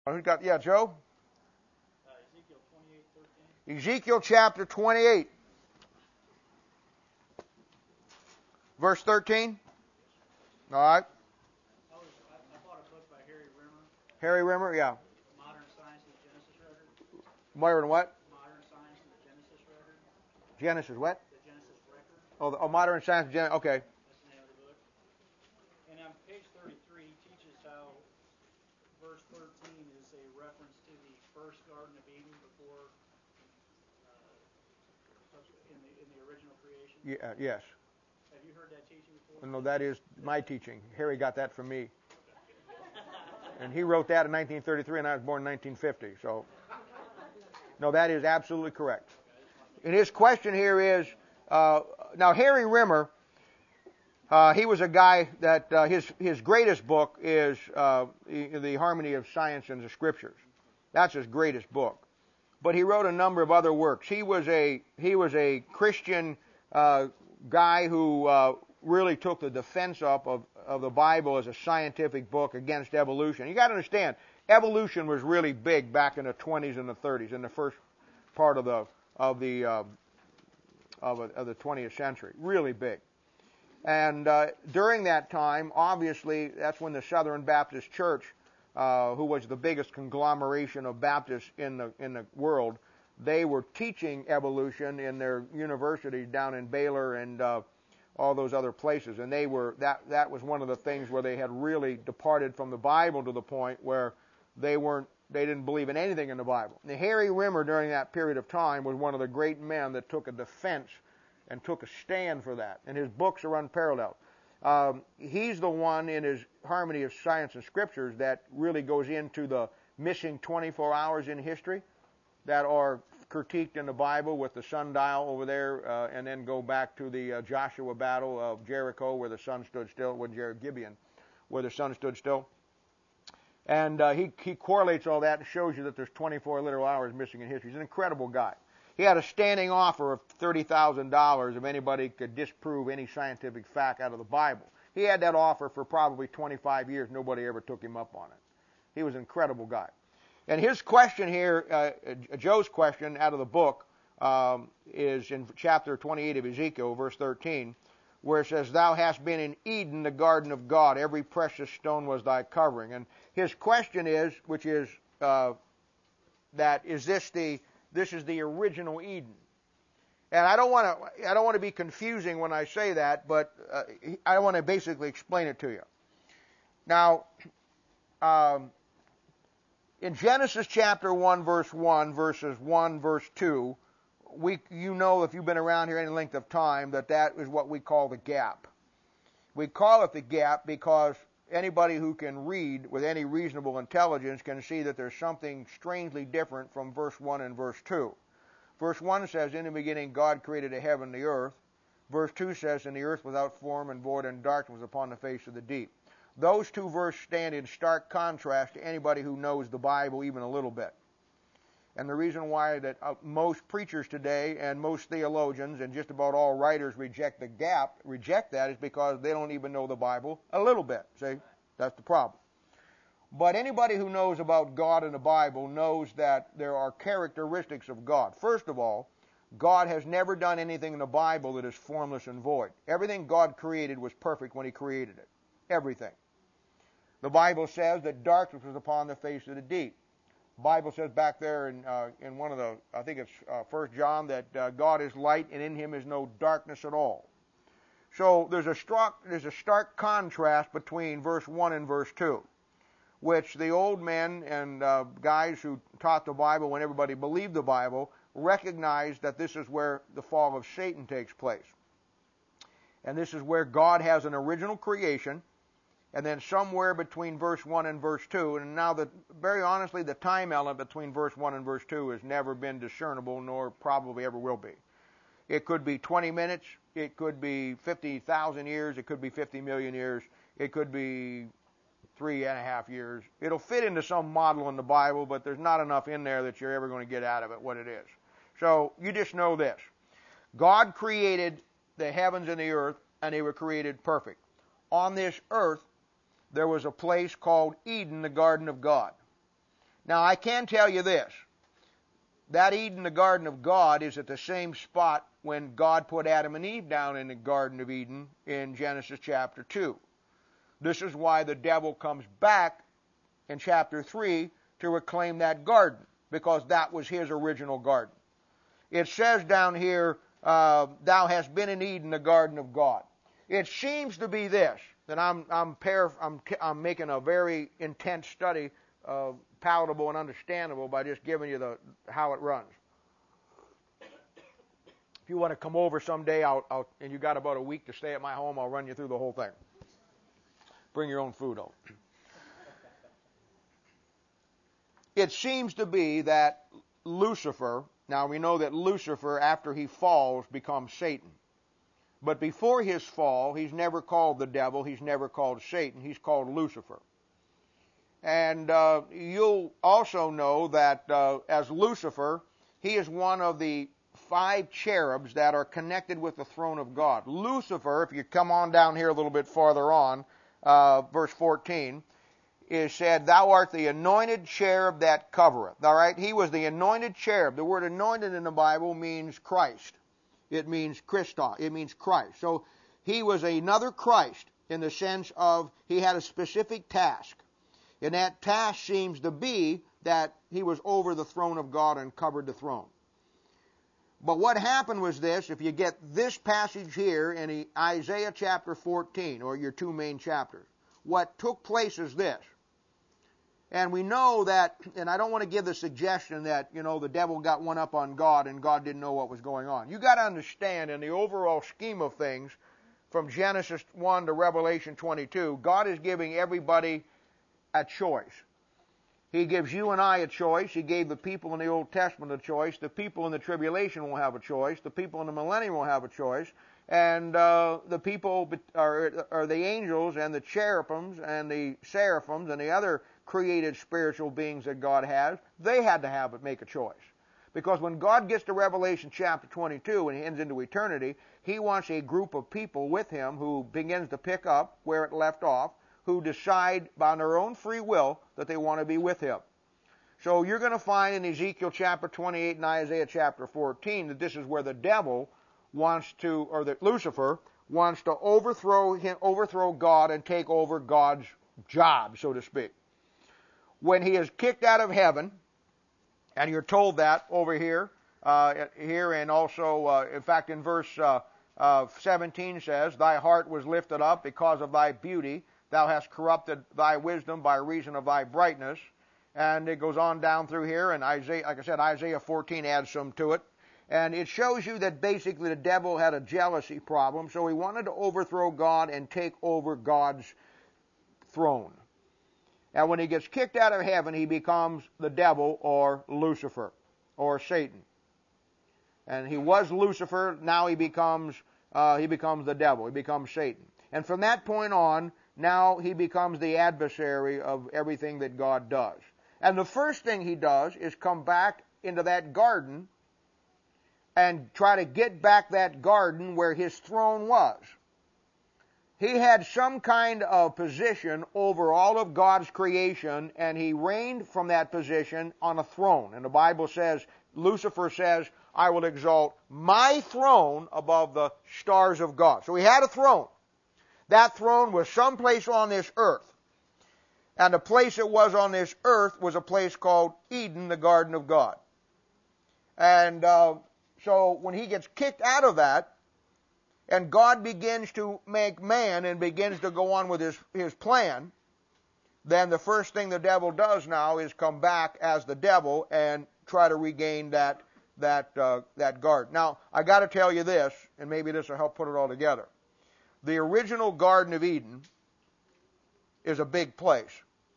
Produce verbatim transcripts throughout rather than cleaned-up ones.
Who's got, yeah, Joe? Uh, Ezekiel twenty-eight thirteen. Ezekiel chapter twenty-eight. Verse thirteen. All right. I, was, I, I bought a book by Harry Rimmer, Harry Rimmer, yeah. Modern Science of the Genesis Record. Modern what? Modern Science of the Genesis Record. Genesis what? The Genesis Record. Oh, the, oh Modern Science of Genesis. Okay. That's the name of the book. And on page thirty-three, he teaches how verse thirteen is a reference to the first Garden of Eden before, uh, in the in the original creation. Yeah, yes. Have you heard that teaching before? No, that is my teaching. Harry got that from me. And he wrote that in nineteen thirty-three, and I was born in nineteen fifty. So, no, that is absolutely correct. And his question here is, uh, now Harry Rimmer, uh, he was a guy that uh, his his greatest book is uh, the Harmony of Science and the Scriptures. That's his greatest book. But he wrote a number of other works. He was a he was a Christian uh, guy who uh, really took the defense up of, of the Bible as a scientific book against evolution. You got to understand, evolution was really big back in the twenties and the thirties, in the first part of the of the uh, of, a, of the twentieth century, really big. And uh, during that time, obviously, that's when the Southern Baptist Church, uh, who was the biggest conglomeration of Baptists in the in the world, they were teaching evolution in their universities down in Baylor and uh, all those other places. And they were that that was one of the things where they had really departed from the Bible to the point where they weren't they didn't believe in anything in the Bible. Now, Harry Rimmer during that period of time was one of the great men that took a defense and took a stand for that. And his books are unparalleled. Um, he's the one in his Harmony of Science and Scriptures that really goes into the missing twenty-four hours in history that are critiqued in the Bible with the sundial over there, uh, and then go back to the uh, Joshua battle of Jericho where the sun stood still, with Gibeon, where the sun stood still. And uh, he, he correlates all that and shows you that there's twenty-four literal hours missing in history. He's an incredible guy. He had a standing offer of thirty thousand dollars if anybody could disprove any scientific fact out of the Bible. He had that offer for probably twenty-five years. Nobody ever took him up on it. He was an incredible guy. And his question here, uh, Joe's question out of the book, um, is in chapter twenty-eight of Ezekiel, verse thirteen, where it says, "Thou hast been in Eden, the garden of God. Every precious stone was thy covering." And his question is, which is uh, that, is this the this is the original Eden? And I don't want to I don't want to be confusing when I say that, but uh, I want to basically explain it to you. Now, um, in Genesis chapter one, verse one, verses one, verse two, we you know if you've been around here any length of time that that is what we call the gap. We call it the gap because anybody who can read with any reasonable intelligence can see that there's something strangely different from verse one and verse two. Verse one says, "In the beginning God created the heaven and the earth." Verse two says, "And the earth without form and void, and darkness was upon the face of the deep." Those two verses stand in stark contrast to anybody who knows the Bible even a little bit. And the reason why that uh, most preachers today and most theologians and just about all writers reject the gap, reject that, is because they don't even know the Bible a little bit. See? That's the problem. But anybody who knows about God and the Bible knows that there are characteristics of God. First of all, God has never done anything in the Bible that is formless and void. Everything God created was perfect when He created it. Everything. The Bible says that darkness was upon the face of the deep. The Bible says back there in uh, in one of the, I think it's uh, First John, that uh, God is light and in Him is no darkness at all. So there's a stark, there's a stark contrast between verse one and verse two, which the old men and uh, guys who taught the Bible when everybody believed the Bible recognized that this is where the fall of Satan takes place. And this is where God has an original creation, and then somewhere between verse one and verse two, and now, the, very honestly, the time element between verse one and verse two has never been discernible, nor probably ever will be. It could be twenty minutes, it could be fifty thousand years, it could be fifty million years, it could be three and a half years. It'll fit into some model in the Bible, but there's not enough in there that you're ever going to get out of it what it is. So you just know this. God created the heavens and the earth, and they were created perfect. On this earth, there was a place called Eden, the garden of God. Now, I can tell you this. That Eden, the Garden of God, is at the same spot when God put Adam and Eve down in the Garden of Eden in Genesis chapter two. This is why the devil comes back in chapter three to reclaim that garden, because that was his original garden. It says down here, uh, thou hast been in Eden, the garden of God. It seems to be this, that I'm I'm, paraph- I'm, I'm making a very intense study, uh, palatable and understandable, by just giving you the how it runs. If you want to come over someday, I'll, I'll, and you got about a week to stay at my home, I'll run you through the whole thing. Bring your own food home. It seems to be that Lucifer, now we know that Lucifer, after he falls, becomes Satan. But before his fall, he's never called the devil, he's never called Satan, he's called Lucifer. And uh, you'll also know that uh, as Lucifer, he is one of the five cherubs that are connected with the throne of God. Lucifer, if you come on down here a little bit farther on, uh, verse fourteen, is said, thou art the anointed cherub that covereth. All right? He was the anointed cherub. The word anointed in the Bible means Christ. It means Christos. It means Christ. So he was another Christ in the sense of he had a specific task. And that task seems to be that he was over the throne of God and covered the throne. But what happened was this, if you get this passage here in Isaiah chapter fourteen, or your two main chapters, what took place is this. And we know that, and I don't want to give the suggestion that, you know, the devil got one up on God and God didn't know what was going on. You got to understand, in the overall scheme of things, from Genesis one to Revelation twenty-two, God is giving everybody a choice. He gives you and I a choice. He gave the people in the Old Testament a choice. The people in the tribulation will have a choice. The people in the millennium will have a choice. And uh, the people, are, are the angels and the cherubims and the seraphims and the other created spiritual beings that God has, they had to have it, make a choice. Because when God gets to Revelation chapter twenty-two and he ends into eternity, he wants a group of people with him who begins to pick up where it left off, who decide by their own free will that they want to be with him. So you're going to find in Ezekiel chapter twenty-eight and Isaiah chapter fourteen that this is where the devil wants to, or that Lucifer wants to overthrow him, overthrow God and take over God's job, so to speak. When he is kicked out of heaven, and you're told that over here, uh, here and also, uh, in fact, in verse uh, uh, seventeen says, thy heart was lifted up because of thy beauty. Thou hast corrupted thy wisdom by reason of thy brightness. And it goes on down through here, and Isaiah, like I said, Isaiah fourteen adds some to it. And it shows you that basically the devil had a jealousy problem, so he wanted to overthrow God and take over God's throne. And when he gets kicked out of heaven, he becomes the devil, or Lucifer, or Satan. And he was Lucifer, now he becomes uh, he becomes the devil, he becomes Satan. And from that point on, now he becomes the adversary of everything that God does. And the first thing he does is come back into that garden and try to get back that garden where his throne was. He had some kind of position over all of God's creation, and he reigned from that position on a throne. And the Bible says, Lucifer says, I will exalt my throne above the stars of God. So he had a throne. That throne was someplace on this earth. And the place it was on this earth was a place called Eden, the Garden of God. And uh, so when he gets kicked out of that, and God begins to make man and begins to go on with his, his plan, then the first thing the devil does now is come back as the devil and try to regain that, that, uh, that garden. Now, I got to tell you this, and maybe this will help put it all together. The original Garden of Eden is a big place.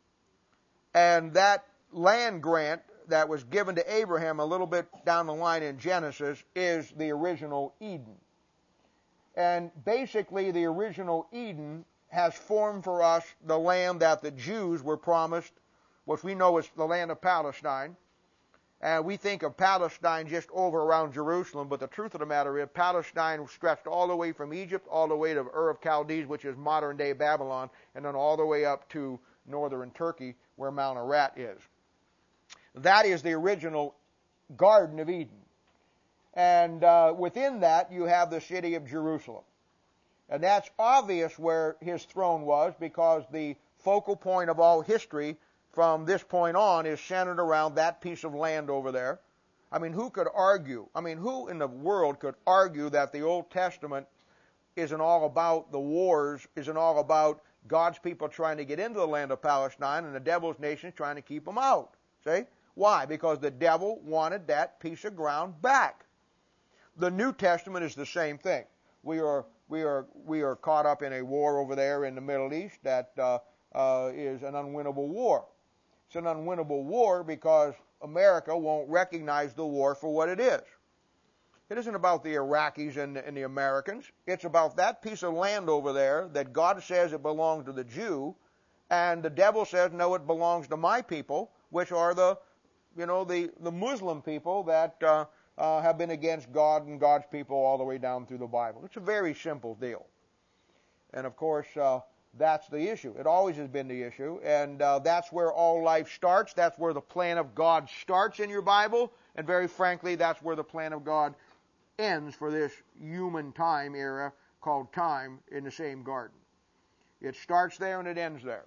And that land grant that was given to Abraham a little bit down the line in Genesis is the original Eden. And basically the original Eden has formed for us the land that the Jews were promised, which we know is the land of Palestine. And we think of Palestine just over around Jerusalem, but the truth of the matter is Palestine stretched all the way from Egypt, all the way to Ur of Chaldees, which is modern-day Babylon, and then all the way up to northern Turkey, where Mount Ararat is. That is the original Garden of Eden. And uh, within that, you have the city of Jerusalem. And that's obvious where his throne was, because the focal point of all history from this point on is centered around that piece of land over there. I mean, who could argue? I mean, who in the world could argue that the Old Testament isn't all about the wars, isn't all about God's people trying to get into the land of Palestine and the devil's nations trying to keep them out? See? Why? Because the devil wanted that piece of ground back. The New Testament is the same thing. We are we are we are caught up in a war over there in the Middle East that uh, uh, is an unwinnable war. It's an unwinnable war because America won't recognize the war for what it is. It isn't about the Iraqis and, and the Americans. It's about that piece of land over there that God says it belongs to the Jew, and the devil says, no, it belongs to my people, which are the, you know, the, the Muslim people that uh, uh, have been against God and God's people all the way down through the Bible. It's a very simple deal. And of course, uh, that's the issue. It always has been the issue, and uh, that's where all life starts. That's where the plan of God starts in your Bible, and very frankly, that's where the plan of God ends for this human time era called time in the same garden. It starts there and it ends there.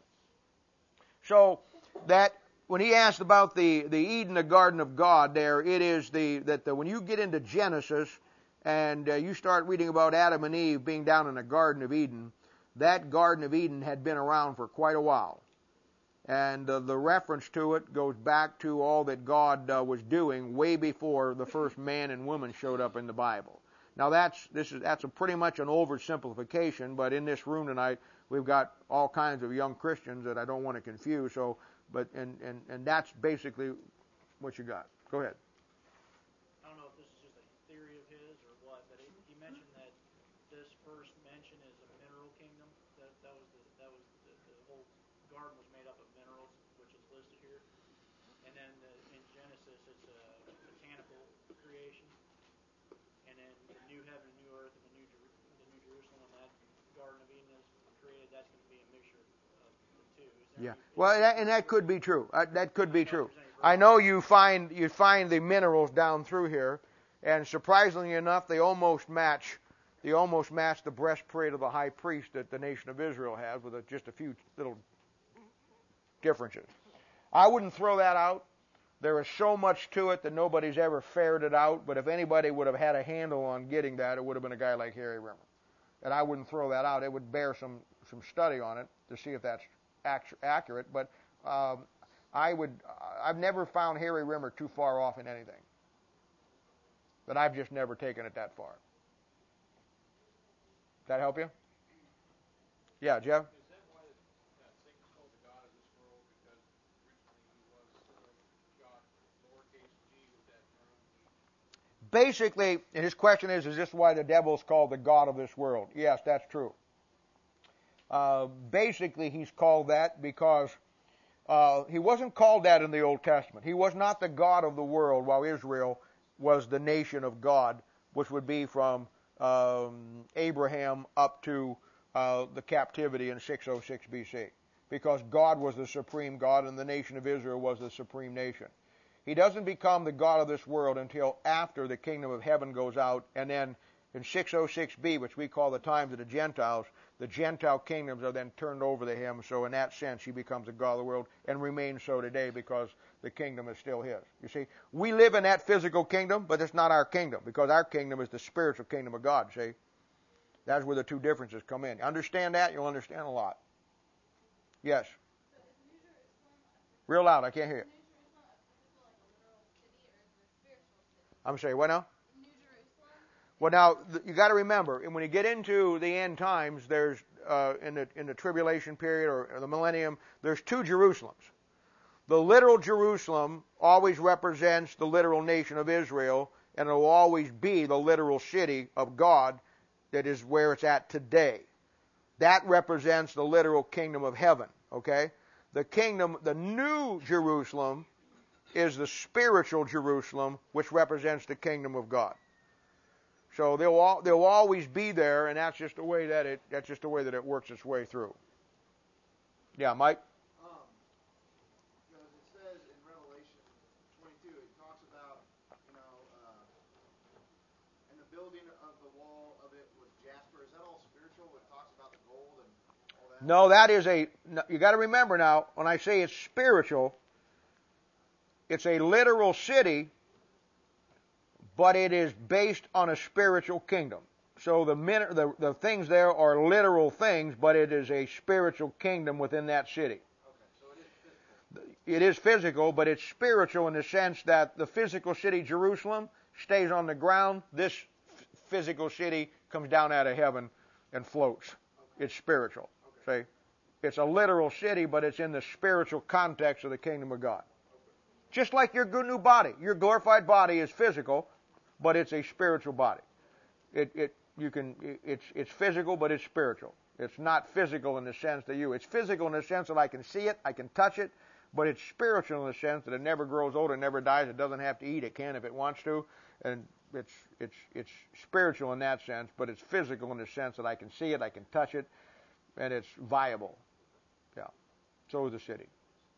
So that when he asked about the, the Eden, the garden of God there, it is the that the, when you get into Genesis and uh, you start reading about Adam and Eve being down in the Garden of Eden, that Garden of Eden had been around for quite a while. And uh, the reference to it goes back to all that God uh, was doing way before the first man and woman showed up in the Bible. Now that's this is that's a pretty much an oversimplification, but in this room tonight we've got all kinds of young Christians that I don't want to confuse. So, but and and and that's basically what you got. Go ahead. I don't know if this is just a theory of his or what, but he, he mentioned that this first mention is a mineral kingdom. That that was the that was the, the whole garden was made up of minerals, which is listed here. And then the, in Genesis, it's a botanical creation. And then the new heaven, new earth, and the new Jer- the new Jerusalem, and that Garden of Eden is created. That's going to be a mixture of the two. Is there Yeah. any, Well, that, and that could be true. Uh, that could be true. I know you find you find the minerals down through here, and surprisingly enough, they almost match. They almost match the breastplate of the high priest that the nation of Israel has, with a, just a few little differences. I wouldn't throw that out. There is so much to it that nobody's ever ferreted out, but if anybody would have had a handle on getting that, it would have been a guy like Harry Rimmer. And I wouldn't throw that out. It would bear some, some study on it to see if that's accurate, but um, I would, I've never found Harry Rimmer too far off in anything. But I've just never taken it that far. Does that help you? Yeah, Jeff? Basically, his question is, is this why the devil's called the god of this world? Yes, that's true. Uh, basically, he's called that because uh, he wasn't called that in the Old Testament. He was not the god of the world, while Israel was the nation of God, which would be from um, Abraham up to uh, the captivity in six oh six B C, because God was the supreme God and the nation of Israel was the supreme nation. He doesn't become the God of this world until after the kingdom of heaven goes out, and then in six oh six B, which we call the times of the Gentiles, the Gentile kingdoms are then turned over to him, so in that sense he becomes the God of the world and remains so today because the kingdom is still his. You see, we live in that physical kingdom, but it's not our kingdom, because our kingdom is the spiritual kingdom of God, see? That's where the two differences come in. Understand that, you'll understand a lot. Yes? Real loud, I can't hear you. I'm sorry, what now? Well, now you got to remember, when you get into the end times, there's uh, in the in the tribulation period or, or the millennium, there's two Jerusalems. The literal Jerusalem always represents the literal nation of Israel, and it will always be the literal city of God that is where it's at today. That represents the literal kingdom of heaven. Okay, the kingdom, the new Jerusalem, is the spiritual Jerusalem, which represents the kingdom of God. So they'll all, they'll always be there, and that's just the way that it that's just the way that it works its way through. Yeah, Mike. Um, because it says in Revelation the building of the wall of it was jasper. Is that all spiritual? It talks about the gold and all that? No, that is a, you got to remember now, when I say it's spiritual, it's a literal city, but it is based on a spiritual kingdom. So the, the, the things there are literal things, but it is a spiritual kingdom within that city. Okay, so it is physical. It is physical, but it's spiritual in the sense that the physical city, Jerusalem, stays on the ground. This f- physical city comes down out of heaven and floats. Okay. It's spiritual. Okay. See? It's a literal city, but it's in the spiritual context of the kingdom of God. Okay. Just like your good new body. Your glorified body is physical, but it's a spiritual body. It, it, you can, it's, it's physical, but it's spiritual. It's not physical in the sense that you, it's physical in the sense that I can see it, I can touch it, but it's spiritual in the sense that it never grows old, it never dies, it doesn't have to eat, it can if it wants to, and it's, it's, it's spiritual in that sense, but it's physical in the sense that I can see it, I can touch it, and it's viable. Yeah. So is the city.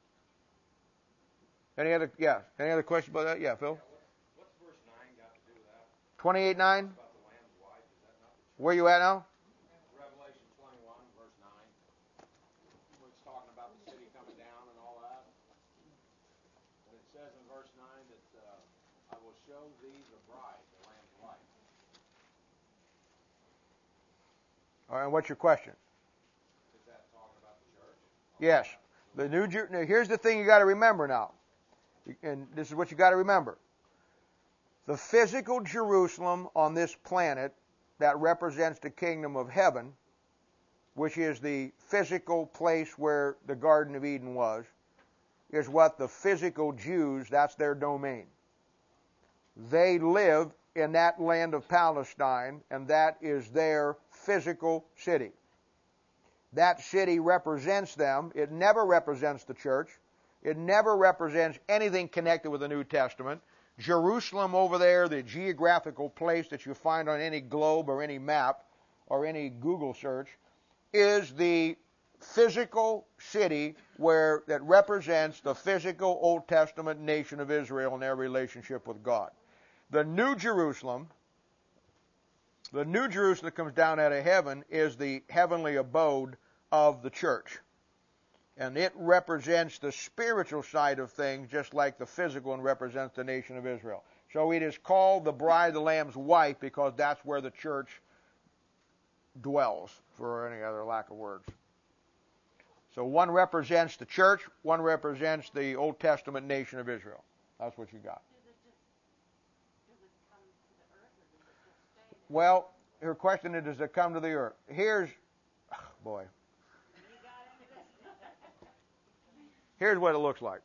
Any other, yeah, any other questions about that? Yeah, Phil? What's verse nine got to do with that? twenty-eight nine? About the lamb's wife, is that not the church? Where you at now? Revelation twenty-one, verse nine. Where it's talking about the city coming down and all that. And it says in verse nine that uh, I will show thee the bride, the lamb's wife. All right, and what's your question? Is that talking about the church? Yes. The new Jer- now, here's the thing you got to remember now. And this is what you got to remember. The physical Jerusalem on this planet that represents the kingdom of heaven, which is the physical place where the Garden of Eden was, is what the physical Jews, that's their domain. They live in that land of Palestine, and that is their physical city. That city represents them. It never represents the church. It never represents anything connected with the New Testament. Jerusalem over there, the geographical place that you find on any globe or any map or any Google search, is the physical city where that represents the physical Old Testament nation of Israel and their relationship with God. The New Jerusalem, the New Jerusalem that comes down out of heaven is the heavenly abode of the church. And it represents the spiritual side of things just like the physical one represents the nation of Israel. So it is called the bride of the Lamb's wife because that's where the church dwells, for any other lack of words. So one represents the church, one represents the Old Testament nation of Israel. That's what you got. Does it just, does it come to the earth or does it just stay there? Well, her question is, does it come to the earth? Here's, oh boy. Here's what it looks like.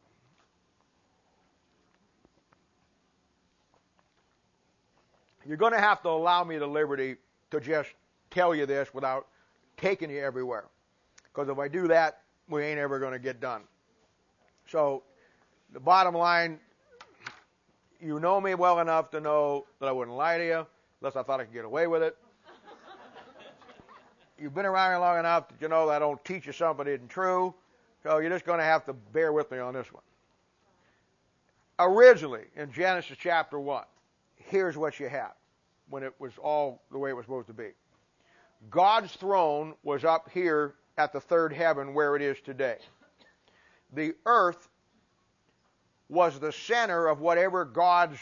You're going to have to allow me the liberty to just tell you this without taking you everywhere. Because if I do that, we ain't ever going to get done. So, the bottom line, you know me well enough to know that I wouldn't lie to you, unless I thought I could get away with it. You've been around here long enough that you know that I don't teach you something that isn't true. So you're just going to have to bear with me on this one. Originally, in Genesis chapter one, here's what you had when it was all the way it was supposed to be. God's throne was up here at the third heaven where it is today. The earth was the center of whatever God's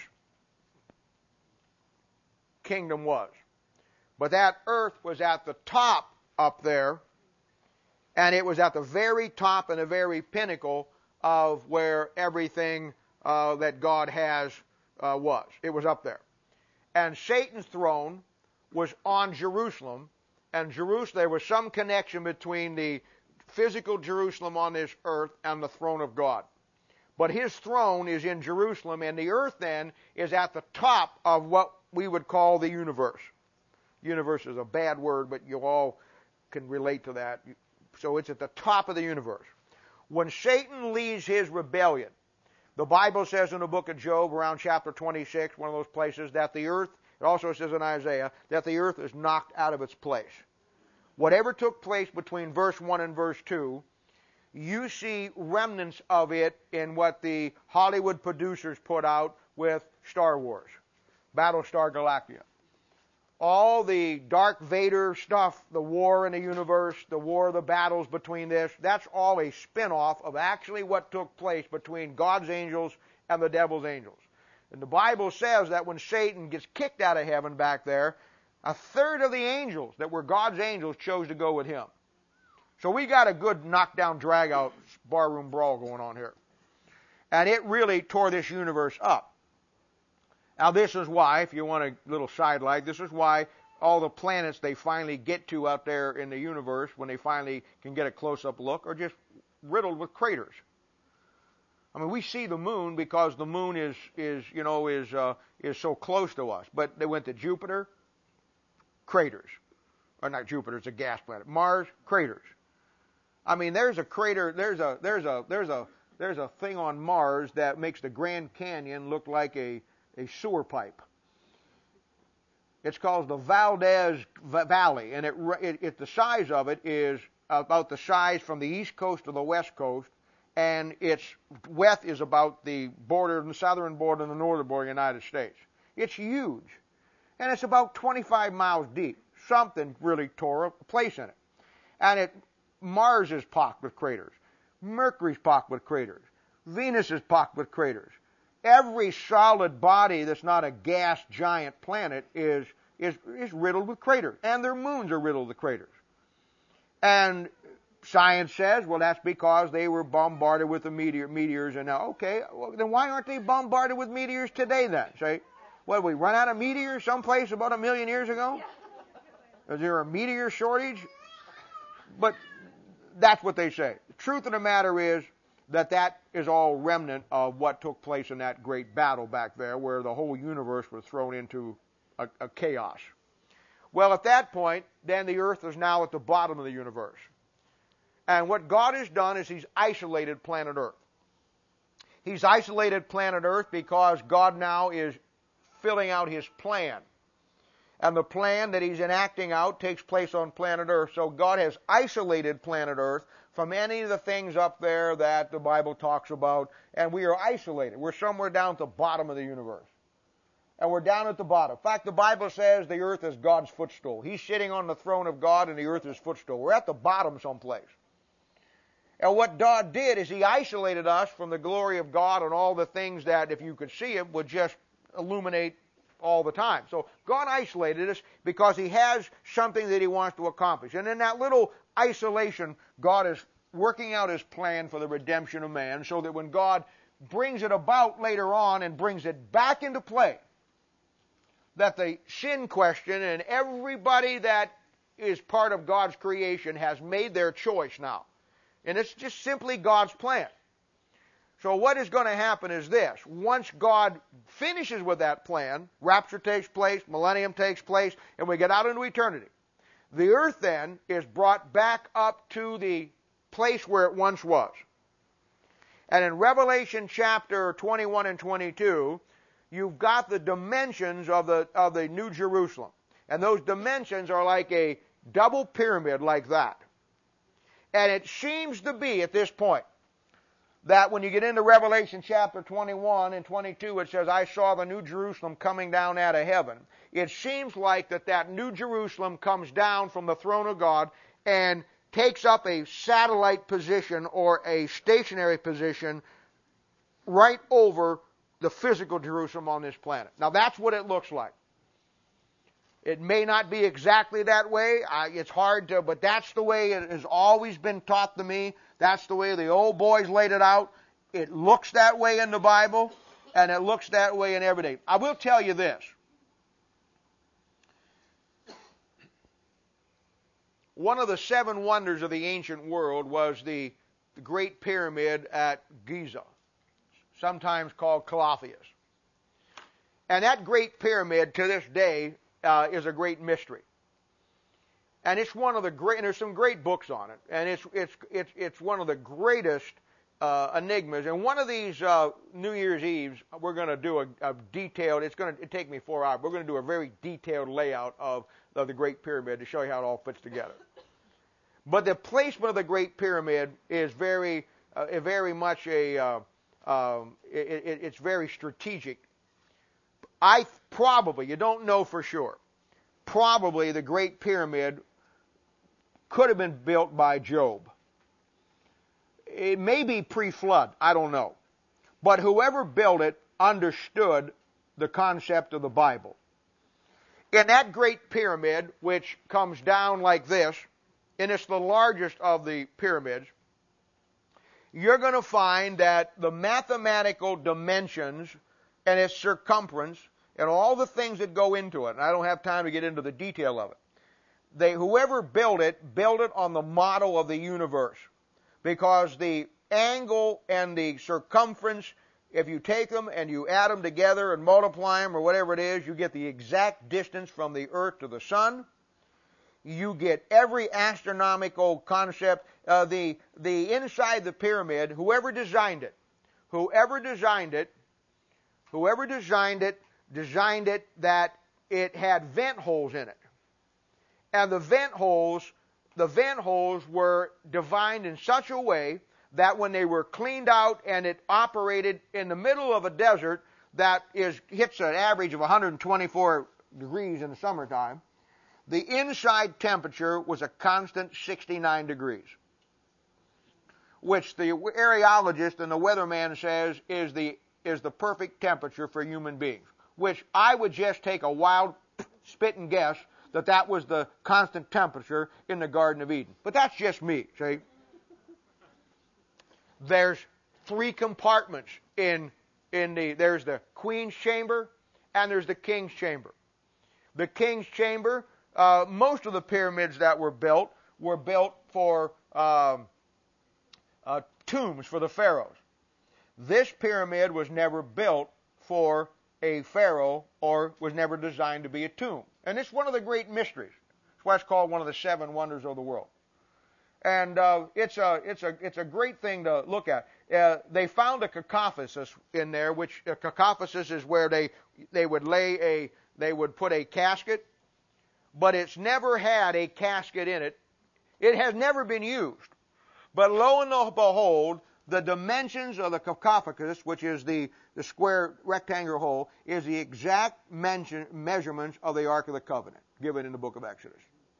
kingdom was. But that earth was at the top up there, and it was at the very top and the very pinnacle of where everything uh, that God has uh, was. It was up there. And Satan's throne was on Jerusalem, and Jerusalem, there was some connection between the physical Jerusalem on this earth and the throne of God. But his throne is in Jerusalem, and the earth then is at the top of what we would call the universe. Universe is a bad word, but you all can relate to that. So it's at the top of the universe. When Satan leads his rebellion, the Bible says in the book of Job, around chapter twenty-six, one of those places, that the earth, it also says in Isaiah, that the earth is knocked out of its place. Whatever took place between verse one and verse two, you see remnants of it in what the Hollywood producers put out with Star Wars, Battlestar Galactica. all the Darth Vader stuff, the war in the universe, the war, the battles between this, that's all a spin-off of actually what took place between God's angels and the devil's angels. And the Bible says that when Satan gets kicked out of heaven back there, a third of the angels that were God's angels chose to go with him. So we got a good knockdown, drag-out, barroom brawl going on here. And it really tore this universe up. Now this is why, if you want a little sidelight, this is why all the planets they finally get to out there in the universe, when they finally can get a close-up look, are just riddled with craters. I mean, we see the moon because the moon is, is you know, is uh, is so close to us. But they went to Jupiter, craters. Or not Jupiter, it's a gas planet. Mars, craters. I mean, there's a crater, there's a there's a there's a there's a thing on Mars that makes the Grand Canyon look like a, a sewer pipe. It's called the Valdez Valley, and it, it, it the size of it is about the size from the east coast to the west coast, and its width is about the border, the southern border and the northern border of the United States. It's huge, and it's about twenty-five miles deep. Something really tore a place in it, and it Mars is pocked with craters. Mercury's pocked with craters. Venus is pocked with craters. Every solid body that's not a gas giant planet is, is, is riddled with craters. And their moons are riddled with craters. And science says, well, that's because they were bombarded with the meteor, meteors. And now, okay, well, then why aren't they bombarded with meteors today then? Say, what, did we run out of meteors someplace about a million years ago? Is there a meteor shortage? But that's what they say. The truth of the matter is that that is all remnant of what took place in that great battle back there where the whole universe was thrown into a, a chaos. Well, at that point, then the earth is now at the bottom of the universe. And what God has done is he's isolated planet Earth. He's isolated planet Earth because God now is filling out his plan. And the plan that he's enacting out takes place on planet Earth. So God has isolated planet Earth from any of the things up there that the Bible talks about. And we are isolated. We're somewhere down at the bottom of the universe. And we're down at the bottom. In fact, the Bible says the earth is God's footstool. He's sitting on the throne of God and the earth is footstool. We're at the bottom someplace. And what God did is he isolated us from the glory of God and all the things that, if you could see it, would just illuminate all the time. So God isolated us because he has something that he wants to accomplish. And in that little isolation, God is working out his plan for the redemption of man so that when God brings it about later on and brings it back into play, that the sin question and everybody that is part of God's creation has made their choice now. And it's just simply God's plan. So what is going to happen is this. Once God finishes with that plan, rapture takes place, millennium takes place, and we get out into eternity. The earth then is brought back up to the place where it once was. And in Revelation chapter twenty-one and twenty-two, you've got the dimensions of the, of the New Jerusalem. And those dimensions are like a double pyramid like that. And it seems to be at this point that when you get into Revelation chapter twenty-one and twenty-two, it says, I saw the New Jerusalem coming down out of heaven. It seems like that that New Jerusalem comes down from the throne of God and takes up a satellite position or a stationary position right over the physical Jerusalem on this planet. Now that's what it looks like. It may not be exactly that way. I, it's hard to, but that's the way it has always been taught to me. That's the way the old boys laid it out. It looks that way in the Bible, and it looks that way in every day. I will tell you this. One of the seven wonders of the ancient world was the, the Great Pyramid at Giza, sometimes called Colossus. And that Great Pyramid, to this day, uh, is a great mystery. And it's one of the great, and there's some great books on it, and it's it's it's it's one of the greatest uh, enigmas. And one of these uh, New Year's Eves, we're going to do a, a detailed. It's going to take me four hours. We're going to do a very detailed layout of, of the Great Pyramid to show you how it all fits together. But the placement of the Great Pyramid is very, uh, very much a. Uh, um, it, it, it's very strategic. I probably, you don't know for sure, probably the Great Pyramid could have been built by Job. It may be pre-flood, I don't know. But whoever built it understood the concept of the Bible. In that Great Pyramid, which comes down like this, and it's the largest of the pyramids, you're going to find that the mathematical dimensions and its circumference and all the things that go into it, and I don't have time to get into the detail of it, they, whoever built it, built it on the model of the universe. Because the angle and the circumference, if you take them and you add them together and multiply them or whatever it is, you get the exact distance from the earth to the sun. You get every astronomical concept. Uh, the, the inside the pyramid, whoever designed it, whoever designed it, whoever designed it, designed it that it had vent holes in it. And the vent holes, the vent holes were designed in such a way that when they were cleaned out and it operated in the middle of a desert that is hits an average of one hundred twenty-four degrees in the summertime, the inside temperature was a constant sixty-nine degrees, which the aerologist and the weatherman says is the is the perfect temperature for human beings, which I would just take a wild spit and guess that that was the constant temperature in the Garden of Eden. But that's just me, see? There's three compartments in, in the, there's the Queen's Chamber and there's the King's Chamber. The King's Chamber, uh, most of the pyramids that were built were built for um, uh, tombs for the pharaohs. This pyramid was never built for a pharaoh or was never designed to be a tomb. And it's one of the great mysteries. That's why it's called one of the seven wonders of the world. And uh, it's a it's a it's a great thing to look at. Uh, they found a cacophos in there, which a cacophos is where they they would lay a they would put a casket, but it's never had a casket in it. It has never been used. But lo and behold, the dimensions of the cacophos, which is the, the square rectangular hole, is the exact mention, measurements of the Ark of the Covenant given in the book of Exodus.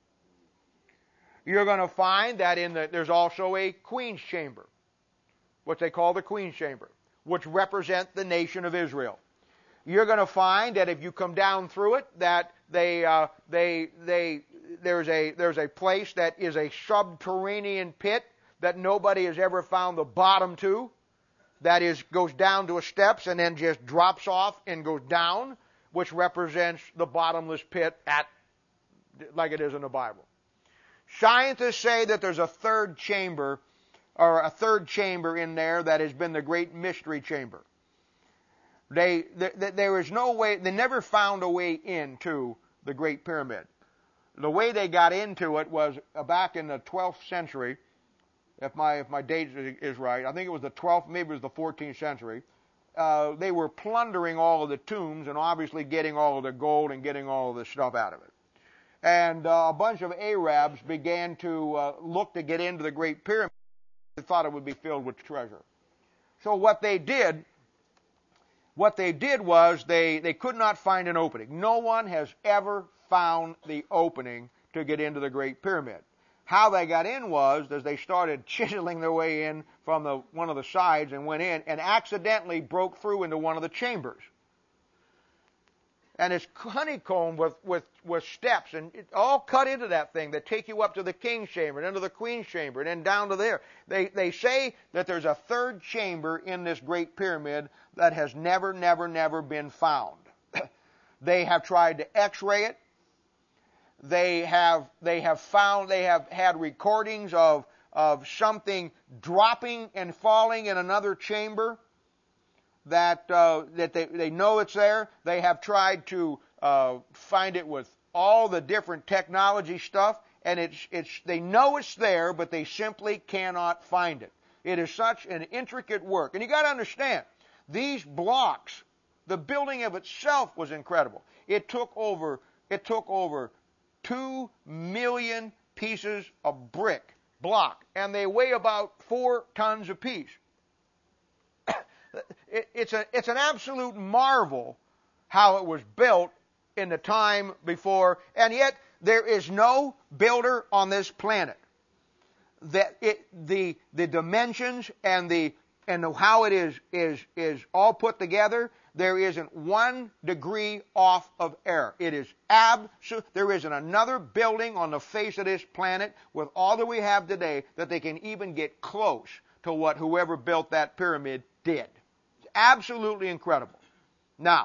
You're going to find that in the, there's also a Queen's Chamber, what they call the Queen's Chamber, which represent the nation of Israel. You're going to find that if you come down through it, that they uh, they they there's a there's a place that is a subterranean pit that nobody has ever found the bottom to, that is goes down to a steps and then just drops off and goes down, which represents the bottomless pit at like it is in the Bible. Scientists say that there's a third chamber, or a third chamber in there that has been the great mystery chamber. They, th- there is no way, they never found a way into the Great Pyramid. The way they got into it was back in the twelfth century. If my if my date is right, I think it was the twelfth, maybe it was the fourteenth century. Uh, they were plundering all of the tombs and obviously getting all of the gold and getting all of the stuff out of it. And uh, a bunch of Arabs began to uh, look to get into the Great Pyramid. They thought it would be filled with treasure. So what they did, what they did was they, they could not find an opening. No one has ever found the opening to get into the Great Pyramid. How they got in was as they started chiseling their way in from the, one of the sides and went in and accidentally broke through into one of the chambers. And it's honeycombed with, with, with steps and it all cut into that thing that take you up to the King's Chamber and into the Queen's Chamber and then down to there. They, they say that there's a third chamber in this Great Pyramid that has never, never, never been found. They have tried to x-ray it. They have they have found they have had recordings of of something dropping and falling in another chamber that uh, that they they know it's there. They have tried to uh, find it with all the different technology stuff, and it's it's they know it's there, but they simply cannot find it. It is such an intricate work, and you got to understand these blocks. The building of itself was incredible. It took over it took over. Two million pieces of brick block, and they weigh about four tons apiece. it, it's a it's an absolute marvel how it was built in the time before, and yet there is no builder on this planet that it, the the dimensions and the and the, how it is is is all put together, there isn't one degree off of error. It is absolute. There isn't another building on the face of this planet with all that we have today that they can even get close to what whoever built that pyramid did. It's absolutely incredible. Now,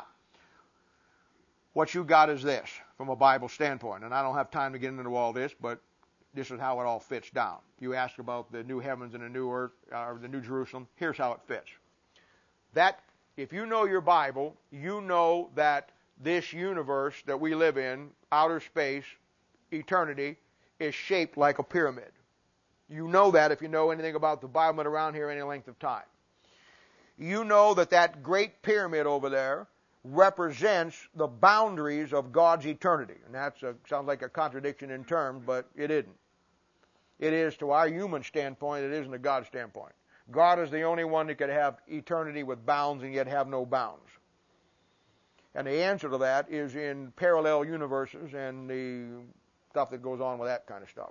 what you got is this from a Bible standpoint, and I don't have time to get into all this, but this is how it all fits down. You ask about the new heavens and the new earth, or the new Jerusalem. Here's how it fits. That, if you know your Bible, you know that this universe that we live in, outer space, eternity, is shaped like a pyramid. You know that if you know anything about the Bible and around here any length of time. You know that that great pyramid over there represents the boundaries of God's eternity. And that sounds like a contradiction in terms, but it isn't. It is to our human standpoint, it isn't to God's standpoint. God is the only one that could have eternity with bounds and yet have no bounds. And the answer to that is in parallel universes and the stuff that goes on with that kind of stuff.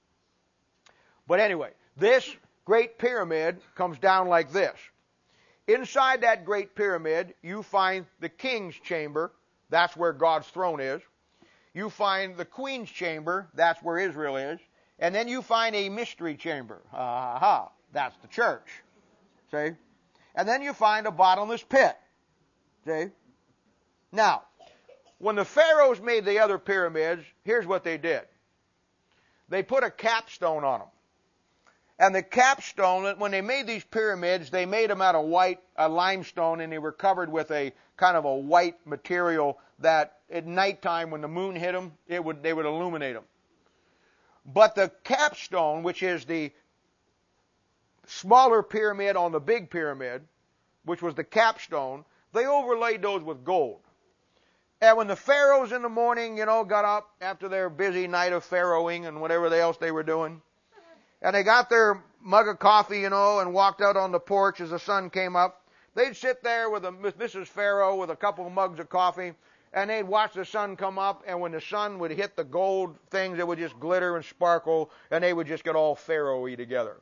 But anyway, this great pyramid comes down like this. Inside that great pyramid, you find the king's chamber. That's where God's throne is. You find the queen's chamber. That's where Israel is. And then you find a mystery chamber. Ha ha. That's the church. See? And then you find a bottomless pit. See? Now, when the pharaohs made the other pyramids, here's what they did. They put a capstone on them. And the capstone, when they made these pyramids, they made them out of white uh, limestone, and they were covered with a kind of a white material that at nighttime when the moon hit them, it would, they would illuminate them. But the capstone, which is the smaller pyramid on the big pyramid, which was the capstone, they overlaid those with gold. And when the pharaohs in the morning, you know, got up after their busy night of pharaohing and whatever else they were doing, and they got their mug of coffee, you know, and walked out on the porch as the sun came up, they'd sit there with a Missus Pharaoh with a couple of mugs of coffee, and they'd watch the sun come up, and when the sun would hit the gold things, it would just glitter and sparkle, and they would just get all Pharaoh-y together.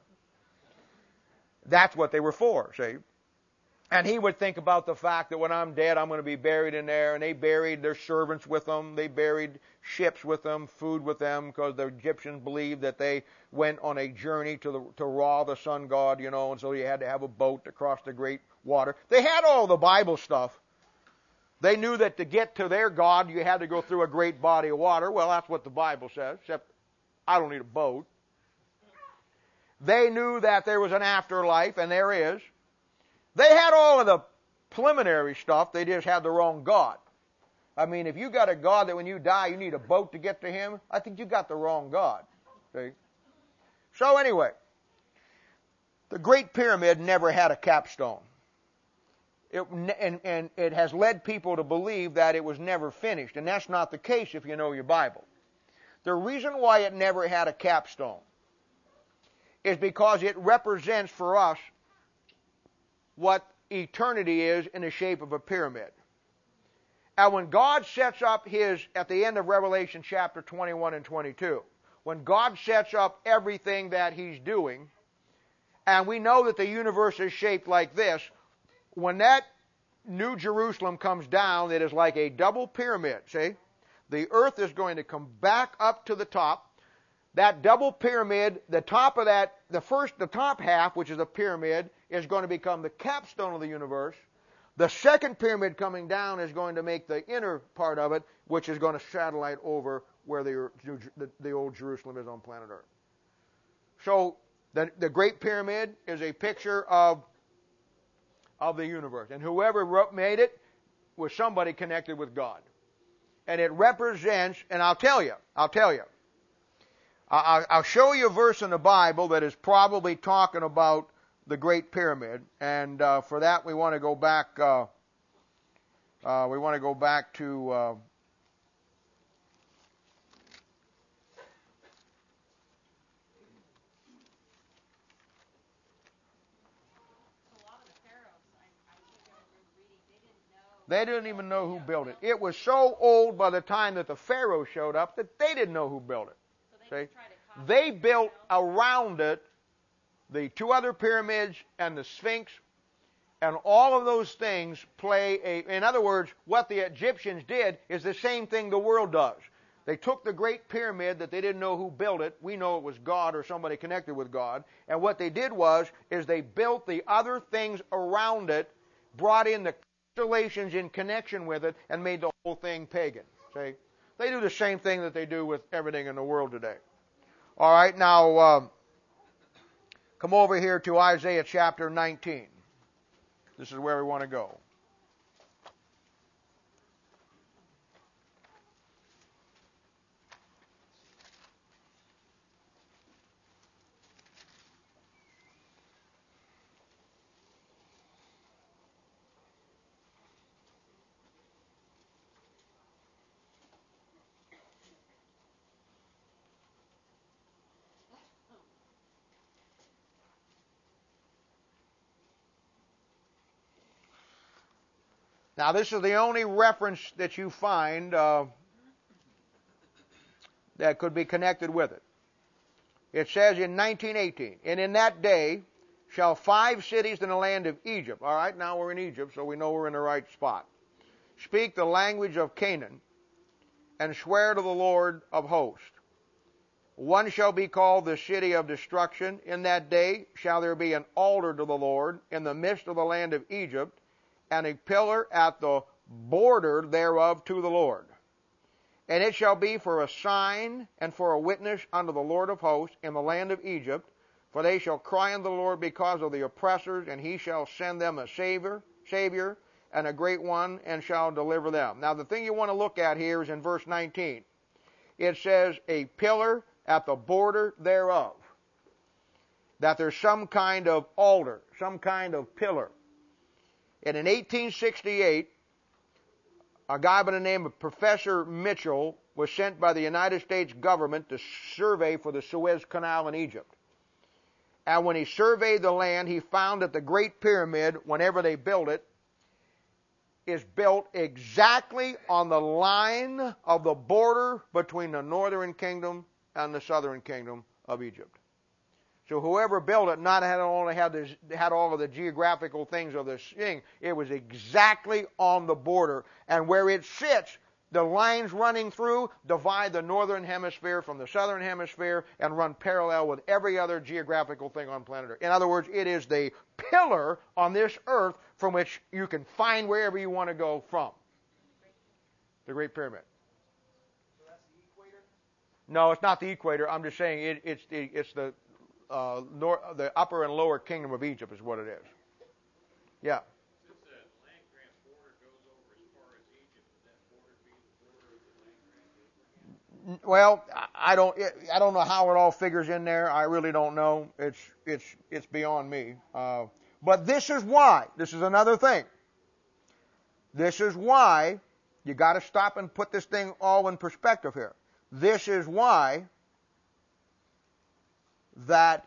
That's what they were for, see? And he would think about the fact that when I'm dead, I'm going to be buried in there, and they buried their servants with them. They buried ships with them, food with them, because the Egyptians believed that they went on a journey to the, to Ra, the sun god, you know, and so you had to have a boat to cross the great water. They had all the Bible stuff. They knew that to get to their God, you had to go through a great body of water. Well, that's what the Bible says, except I don't need a boat. They knew that there was an afterlife, and there is. They had all of the preliminary stuff. They just had the wrong God. I mean, if you got a God that when you die, you need a boat to get to him, I think you got the wrong God. See? So anyway, the Great Pyramid never had a capstone. It, and, and it has led people to believe that it was never finished. And that's not the case if you know your Bible. The reason why it never had a capstone is because it represents for us what eternity is in the shape of a pyramid. And when God sets up his, at the end of Revelation chapter twenty-one and twenty-two, when God sets up everything that he's doing, and we know that the universe is shaped like this, when that New Jerusalem comes down, it is like a double pyramid, see? The earth is going to come back up to the top. That double pyramid, the top of that, the first, the top half, which is a pyramid, is going to become the capstone of the universe. The second pyramid coming down is going to make the inner part of it, which is going to satellite over where the, the, the old Jerusalem is on planet Earth. So the, the Great Pyramid is a picture of, of the universe. And whoever wrote, made it was somebody connected with God. And it represents, and I'll tell you, I'll tell you, I'll show you a verse in the Bible that is probably talking about the Great Pyramid, and uh, for that we want to go back. Uh, uh, we want to go back to uh, a lot of the pharaohs, I, I think I remember reading, they didn't know They didn't even know who built it. It was so old by the time that the Pharaoh showed up that they didn't know who built it. So they See? just try to copy They it built themselves. around it the two other pyramids and the Sphinx, and all of those things play a... In other words, what the Egyptians did is the same thing the world does. They took the Great Pyramid that they didn't know who built it. We know it was God or somebody connected with God. And what they did was, is they built the other things around it, brought in the constellations in connection with it, and made the whole thing pagan. See? They do the same thing that they do with everything in the world today. All right, now... Um, Come over here to Isaiah chapter nineteen. This is where we want to go. Now, this is the only reference that you find uh, that could be connected with it. It says in nineteen eighteen, and in that day shall five cities in the land of Egypt. All right, now we're in Egypt, so we know we're in the right spot. Speak the language of Canaan and swear to the Lord of hosts. One shall be called the city of destruction. In that day shall there be an altar to the Lord in the midst of the land of Egypt, and a pillar at the border thereof to the Lord. And it shall be for a sign and for a witness unto the Lord of hosts in the land of Egypt, for they shall cry unto the Lord because of the oppressors, and he shall send them a Savior, Savior, and a great one, and shall deliver them. Now the thing you want to look at here is in verse nineteen. It says, a pillar at the border thereof. That there's some kind of altar, some kind of pillar. And in eighteen sixty-eight, a guy by the name of Professor Mitchell was sent by the United States government to survey for the Suez Canal in Egypt. And when he surveyed the land, he found that the Great Pyramid, whenever they built it, is built exactly on the line of the border between the northern kingdom and the southern kingdom of Egypt. So whoever built it not had only had, this, had all of the geographical things of this thing, it was exactly on the border. And where it sits, the lines running through divide the northern hemisphere from the southern hemisphere and run parallel with every other geographical thing on planet Earth. In other words, it is the pillar on this earth from which you can find wherever you want to go from. The Great Pyramid. So that's the equator? No, it's not the equator. I'm just saying it, it's the it's the uh, nor, the upper and lower kingdom of Egypt is what it is. Yeah. Since the land grant border goes over as far as Egypt, would that border be the border of the land grant Abraham? Well, I don't I don't know how it all figures in there. I really don't know. It's it's it's beyond me. Uh, but this is why. This is another thing. This is why you got to stop and put this thing all in perspective here. This is why that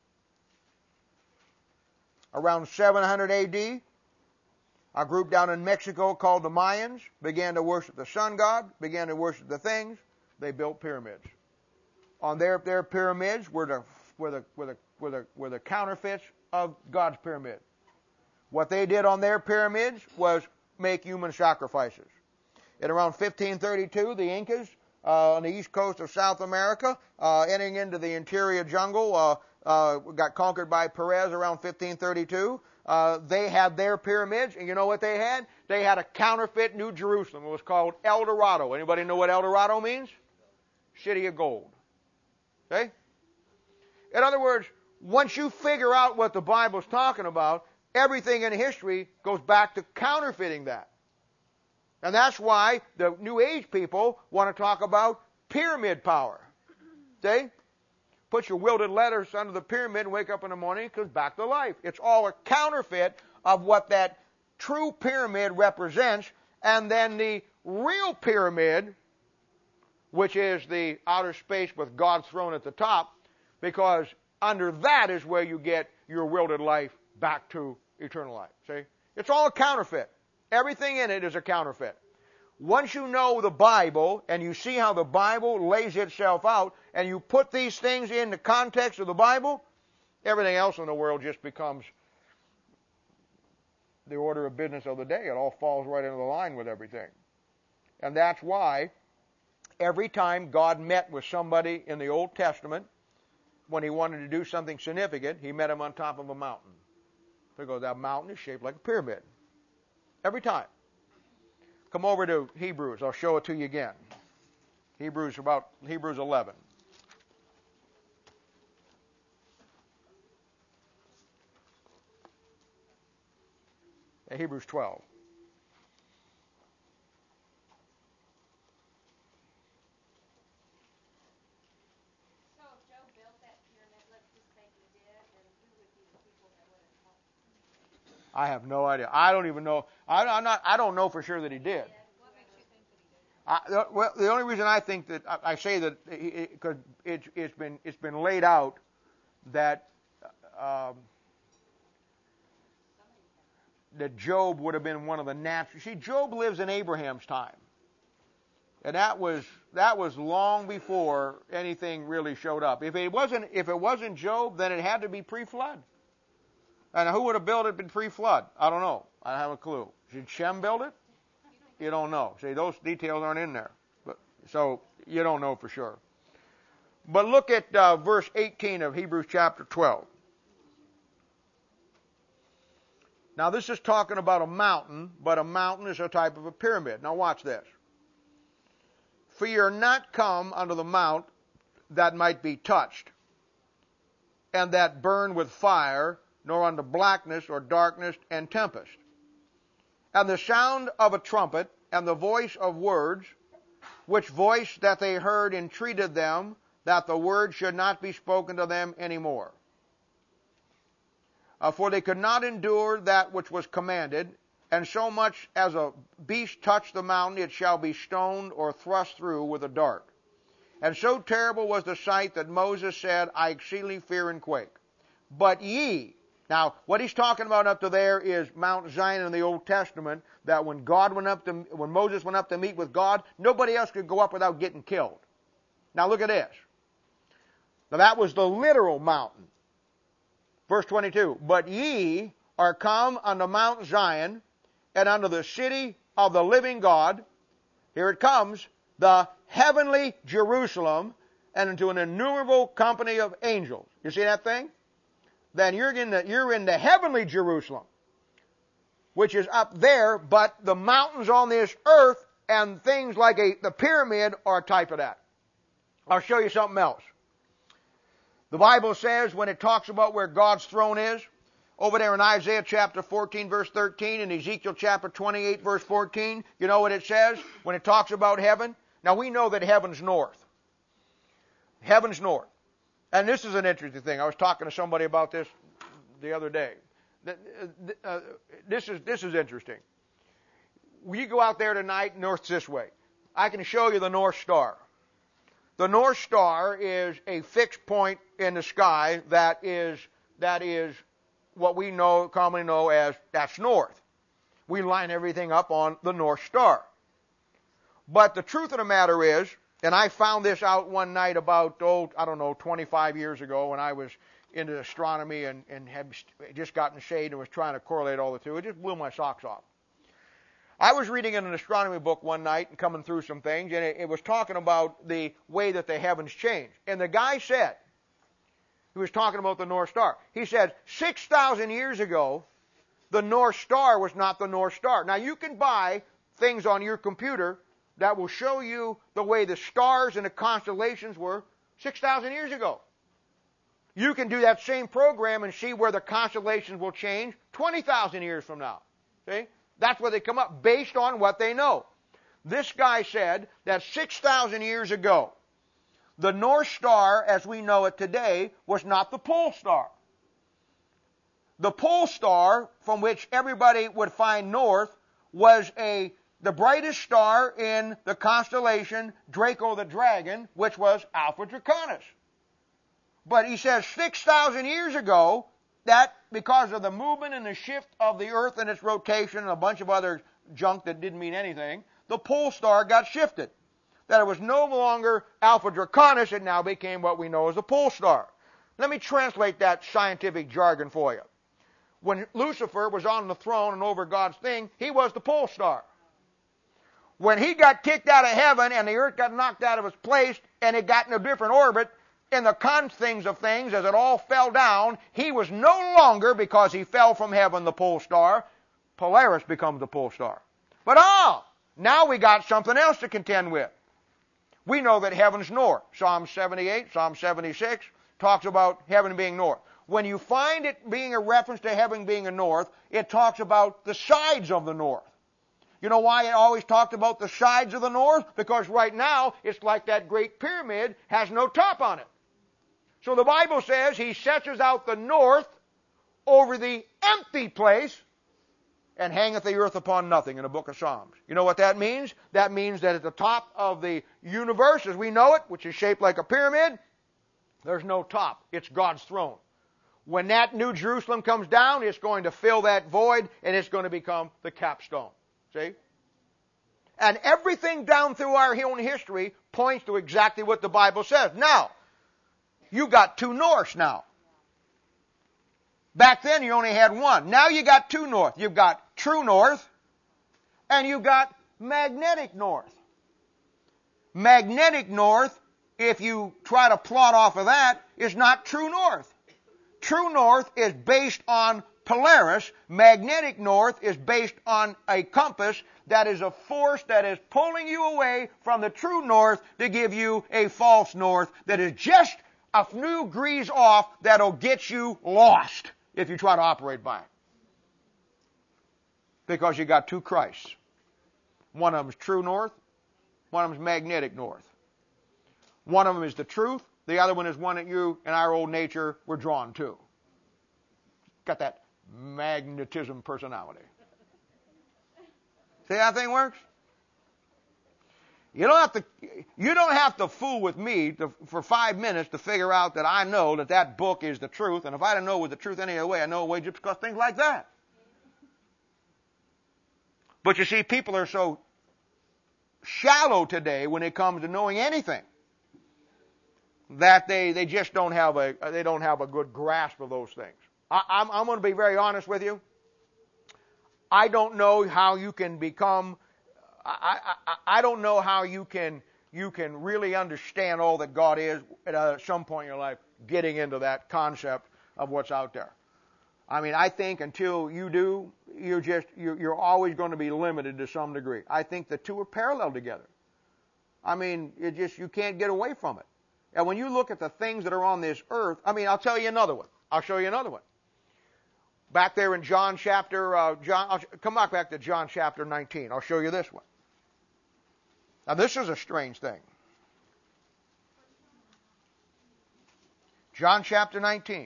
around seven hundred A D, a group down in Mexico called the Mayans began to worship the sun god, began to worship the things. They built pyramids. On their their pyramids were the were the were the were the, were the counterfeits of God's pyramid. What they did on their pyramids was make human sacrifices. In around fifteen thirty-two, the Incas uh, on the east coast of South America, uh, entering into the interior jungle, uh, uh, got conquered by Perez around fifteen thirty-two. Uh, they had their pyramids, and you know what they had? They had a counterfeit New Jerusalem. It was called El Dorado. Anybody know what El Dorado means? City of gold. Okay? In other words, once you figure out what the Bible's talking about, everything in history goes back to counterfeiting that. And that's why the New Age people want to talk about pyramid power. See? Put your wilted letters under the pyramid and wake up in the morning, it comes back to life. It's all a counterfeit of what that true pyramid represents, and then the real pyramid, which is the outer space with God's throne at the top, because under that is where you get your wilted life back to eternal life. See? It's all a counterfeit. Everything in it is a counterfeit. Once you know the Bible and you see how the Bible lays itself out and you put these things in the context of the Bible, everything else in the world just becomes the order of business of the day. It all falls right into the line with everything. And that's why every time God met with somebody in the Old Testament, when he wanted to do something significant, he met him on top of a mountain. Because that mountain is shaped like a pyramid. Every time. Come over to Hebrews. I'll show it to you again. Hebrews about Hebrews eleven. And Hebrews twelve. So if Job built that pyramid, let's just say he did, then who would be the people that would have helped? I have no idea. I don't even know. I, I'm not. I don't know for sure that he did. What makes you think that he did? I, well, the only reason I think that I, I say that because it, it, it's been it's been laid out that um, that Job would have been one of the natural. See, Job lives in Abraham's time, and that was that was long before anything really showed up. If it wasn't if it wasn't Job, then it had to be pre-flood. And who would have built it pre-flood? I don't know. I don't have a clue. Did Shem build it? You don't know. See, those details aren't in there. But so you don't know for sure. But look at uh, verse eighteen of Hebrews chapter twelve. Now this is talking about a mountain, but a mountain is a type of a pyramid. Now watch this. For ye are not come unto the mount that might be touched, and that burn with fire, nor unto blackness or darkness and tempest. And the sound of a trumpet, and the voice of words, which voice that they heard entreated them, that the word should not be spoken to them any more. Uh, for they could not endure that which was commanded, and so much as a beast touch the mountain, it shall be stoned or thrust through with a dart. And so terrible was the sight that Moses said, I exceedingly fear and quake. But ye, now what he's talking about up to there is Mount Zion in the Old Testament, that when God went up to, when Moses went up to meet with God, nobody else could go up without getting killed. Now look at this. Now that was the literal mountain. Verse twenty-two, but ye are come unto Mount Zion, and unto the city of the living God, here it comes, the heavenly Jerusalem, and into an innumerable company of angels. You see that thing? Then you're in the, you're in the heavenly Jerusalem, which is up there, but the mountains on this earth and things like a, the pyramid are a type of that. I'll show you something else. The Bible says when it talks about where God's throne is, over there in Isaiah chapter fourteen verse thirteen and Ezekiel chapter twenty-eight verse fourteen, you know what it says when it talks about heaven? Now we know that heaven's north. Heaven's north. And this is an interesting thing. I was talking to somebody about this the other day. This is, this is interesting. You go out there tonight, north's this way. I can show you the North Star. The North Star is a fixed point in the sky that is that is what we know commonly know as that's north. We line everything up on the North Star. But the truth of the matter is, and I found this out one night about, oh, I don't know, twenty-five years ago when I was into astronomy and, and had just gotten saved and was trying to correlate all the two. It just blew my socks off. I was reading in an astronomy book one night and coming through some things, and it, it was talking about the way that the heavens change. And the guy said, he was talking about the North Star, he said, six thousand years ago, the North Star was not the North Star. Now, you can buy things on your computer that will show you the way the stars and the constellations were six thousand years ago. You can do that same program and see where the constellations will change twenty thousand years from now. See? That's where they come up based on what they know. This guy said that six thousand years ago, the North Star, as we know it today, was not the pole star. The pole star, from which everybody would find north, was a the brightest star in the constellation Draco the Dragon, which was Alpha Draconis. But he says six thousand years ago, that because of the movement and the shift of the earth and its rotation and a bunch of other junk that didn't mean anything, the pole star got shifted. That it was no longer Alpha Draconis, it now became what we know as the pole star. Let me translate that scientific jargon for you. When Lucifer was on the throne and over God's thing, he was the pole star. When he got kicked out of heaven and the earth got knocked out of its place and it got in a different orbit, in the cons things of things, as it all fell down, he was no longer, because he fell from heaven, the pole star. Polaris becomes the pole star. But ah, now we got something else to contend with. We know that heaven's north. Psalm seventy-eight, Psalm seventy-six talks about heaven being north. When you find it being a reference to heaven being a north, it talks about the sides of the north. You know why it always talked about the sides of the north? Because right now, it's like that great pyramid has no top on it. So the Bible says he stretches out the north over the empty place and hangeth the earth upon nothing in the book of Psalms. You know what that means? That means that at the top of the universe as we know it, which is shaped like a pyramid, there's no top. It's God's throne. When that New Jerusalem comes down, it's going to fill that void and it's going to become the capstone. See? And everything down through our own history points to exactly what the Bible says. Now, you got two norths now. Back then you only had one. Now you got two north. You've got true north and you've got magnetic north. Magnetic north, if you try to plot off of that, is not true north. True north is based on Polaris. Magnetic north is based on a compass that is a force that is pulling you away from the true north to give you a false north that is just a few degrees off that'll get you lost if you try to operate by it. Because you got two Christs. One of them is true north. One of them is magnetic north. One of them is the truth. The other one is one that you and our old nature were drawn to. Got that magnetism personality. See how that thing works? You don't have to, you don't have to fool with me to, for five minutes to figure out that I know that that book is the truth. And if I didn't know it was the truth any other way, I know it was just because things like that. But you see, people are so shallow today when it comes to knowing anything that they, they just don't have a they don't have a good grasp of those things. I, I'm, I'm going to be very honest with you. I don't know how you can become. I, I, I don't know how you can you can really understand all that God is at uh, some point in your life, getting into that concept of what's out there. I mean, I think until you do, you're just you're, you're always going to be limited to some degree. I think the two are parallel together. I mean, it just you can't get away from it. And when you look at the things that are on this earth, I mean, I'll tell you another one. I'll show you another one. Back there in John chapter, uh, John, I'll come back back to John chapter nineteen. I'll show you this one. Now, this is a strange thing. John chapter nineteen.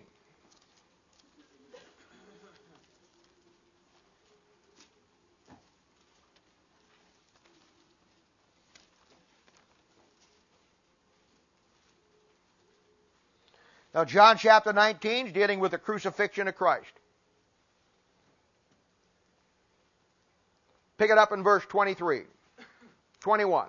Now, John chapter nineteen is dealing with the crucifixion of Christ. Pick it up in verse twenty-three. twenty-one.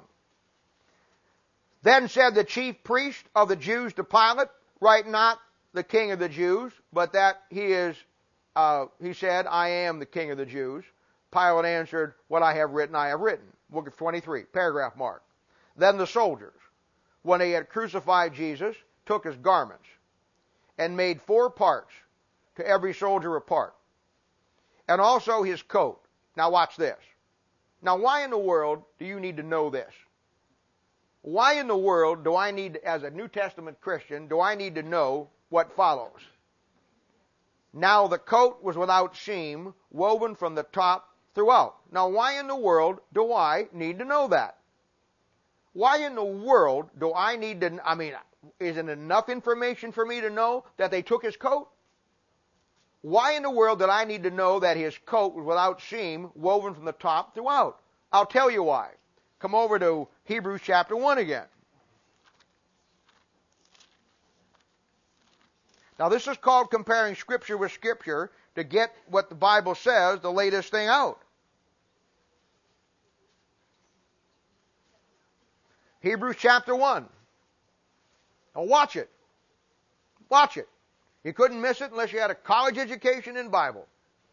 Then said the chief priest of the Jews to Pilate, write not the king of the Jews, but that he is, uh, he said, I am the king of the Jews. Pilate answered, what I have written, I have written. Book of twenty-three, paragraph mark. Then the soldiers, when they had crucified Jesus, took his garments and made four parts, to every soldier a part, and also his coat. Now watch this. Now, why in the world do you need to know this? Why in the world do I need, as a New Testament Christian, do I need to know what follows? Now the coat was without seam, woven from the top throughout. Now, why in the world do I need to know that? Why in the world do I need to, I mean, isn't enough information for me to know that they took his coat? Why in the world did I need to know that his coat was without seam, woven from the top throughout? I'll tell you why. Come over to Hebrews chapter one again. Now, this is called comparing Scripture with Scripture to get what the Bible says, the latest thing out. Hebrews chapter one. Now watch it. Watch it. You couldn't miss it unless you had a college education in Bible.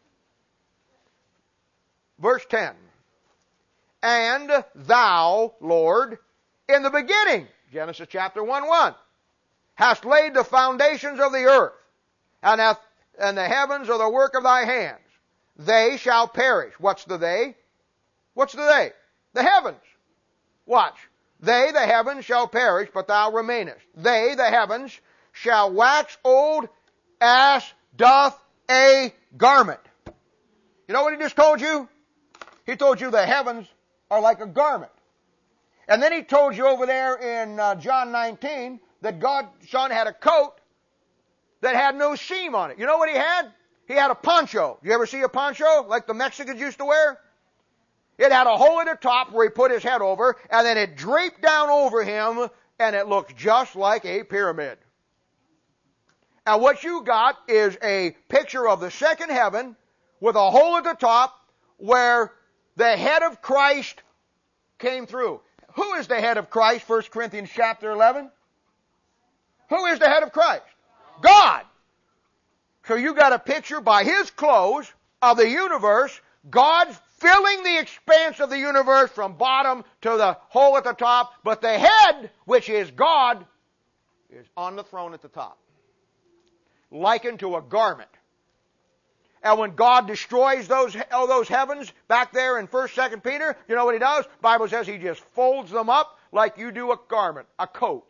Verse ten. And thou, Lord, in the beginning, Genesis chapter one one, hast laid the foundations of the earth, and, hath, and the heavens are the work of thy hands. They shall perish. What's the they? What's the they? The heavens. Watch. They, the heavens, shall perish, but thou remainest. They, the heavens, shall wax old as doth a garment. You know what he just told you? He told you the heavens are like a garment. And then he told you over there in uh, John nineteen that God's Son had a coat that had no seam on it. You know what he had? He had a poncho. You ever see a poncho like the Mexicans used to wear? It had a hole at the top where he put his head over, and then it draped down over him, and it looked just like a pyramid. And what you got is a picture of the second heaven with a hole at the top where the head of Christ came through. Who is the head of Christ? First Corinthians chapter eleven. Who is the head of Christ? God. So you got a picture by His clothes of the universe, God filling the expanse of the universe from bottom to the hole at the top, but the head, which is God, is on the throne at the top, likened to a garment. And when God destroys those, oh, those heavens back there in First, Second Peter, you know what He does? The Bible says He just folds them up like you do a garment, a coat.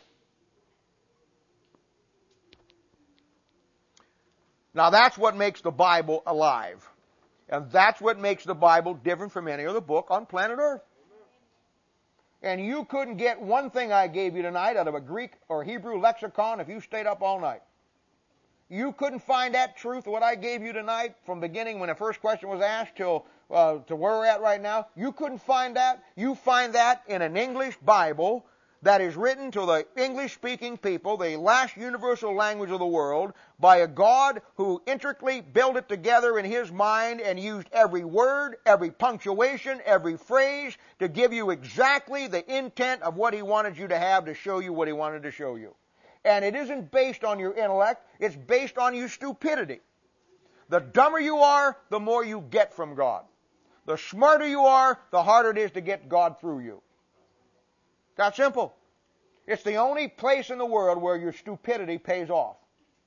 Now that's what makes the Bible alive. And that's what makes the Bible different from any other book on planet Earth. And you couldn't get one thing I gave you tonight out of a Greek or Hebrew lexicon if you stayed up all night. You couldn't find that truth, what I gave you tonight, from beginning when the first question was asked till uh, to where we're at right now. You couldn't find that. You find that in an English Bible that is written to the English-speaking people, the last universal language of the world, by a God who intricately built it together in His mind and used every word, every punctuation, every phrase to give you exactly the intent of what He wanted you to have to show you what He wanted to show you. And it isn't based on your intellect, it's based on your stupidity. The dumber you are, the more you get from God. The smarter you are, the harder it is to get God through you. That simple. It's the only place in the world where your stupidity pays off.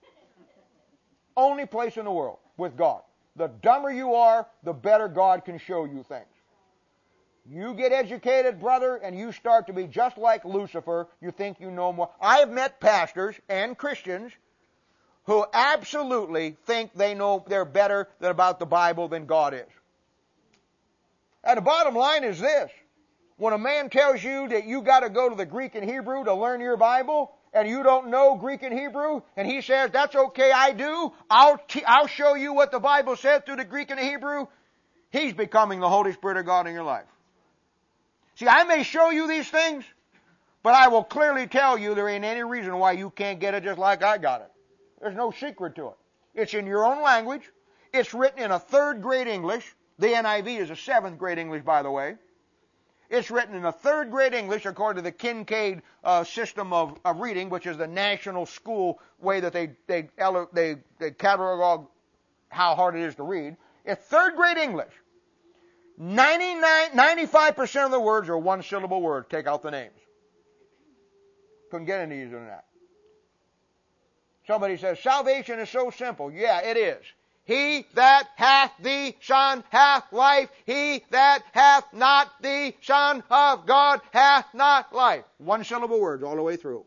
Only place in the world with God. The dumber you are, the better God can show you things. You get educated, brother, and you start to be just like Lucifer. You think you know more. I have met pastors and Christians who absolutely think they know they're better than about the Bible than God is. And the bottom line is this. When a man tells you that you got to go to the Greek and Hebrew to learn your Bible, and you don't know Greek and Hebrew, and he says, that's okay, I do, I'll, t- I'll show you what the Bible says through the Greek and the Hebrew, he's becoming the Holy Spirit of God in your life. See, I may show you these things, but I will clearly tell you there ain't any reason why you can't get it just like I got it. There's no secret to it. It's in your own language. It's written in a third grade English. The N I V is a seventh grade English, by the way. It's written in a third grade English according to the Kincaid uh, system of, of reading, which is the national school way that they they they, they catalog how hard it is to read. It's third grade English. ninety-nine, ninety-five percent of the words are one syllable words. Take out the names. Couldn't get any easier than that. Somebody says, salvation is so simple. Yeah, it is. He that hath the Son hath life. He that hath not the Son of God hath not life. One syllable words all the way through.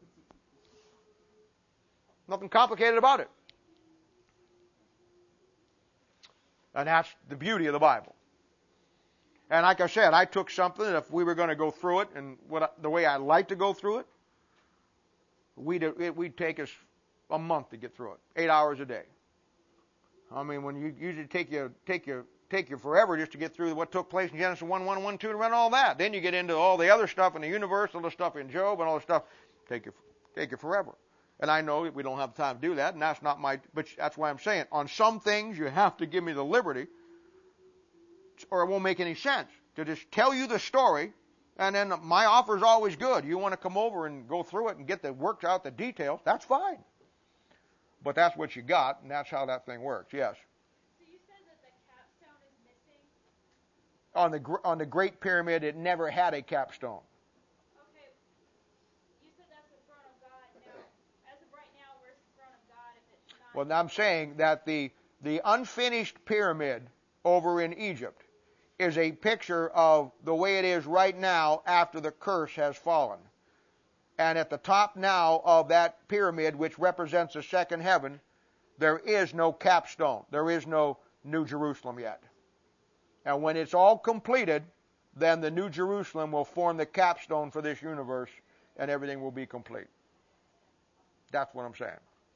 Nothing complicated about it. And that's the beauty of the Bible. And like I said, I took something, and if we were going to go through it, and what I, the way I like to go through it, we'd, it, we'd take us a month to get through it. Eight hours a day. I mean, when you usually take you take you take you forever just to get through what took place in Genesis one, one, one, two, to run all that. Then you get into all the other stuff in the universe, all the stuff in Job, and all the stuff. Take you take you forever. And I know we don't have time to do that, and that's not my. But that's why I'm saying on some things you have to give me the liberty, or it won't make any sense to just tell you the story And then my offer is always good. You want to come over and go through it and get the worked out the details, that's fine. But that's what you got, and that's how that thing works. Yes. So you said that the capstone is missing? On the on the Great Pyramid, it never had a capstone. Okay. You said that's the throne of God. Now, as of right now, where's the throne of God if it's not? Well, I'm saying that the the unfinished pyramid over in Egypt is a picture of the way it is right now after the curse has fallen. And at the top now of that pyramid, which represents the second heaven, there is no capstone. There is no New Jerusalem yet. And when it's all completed, then the New Jerusalem will form the capstone for this universe, and everything will be complete. That's what I'm saying.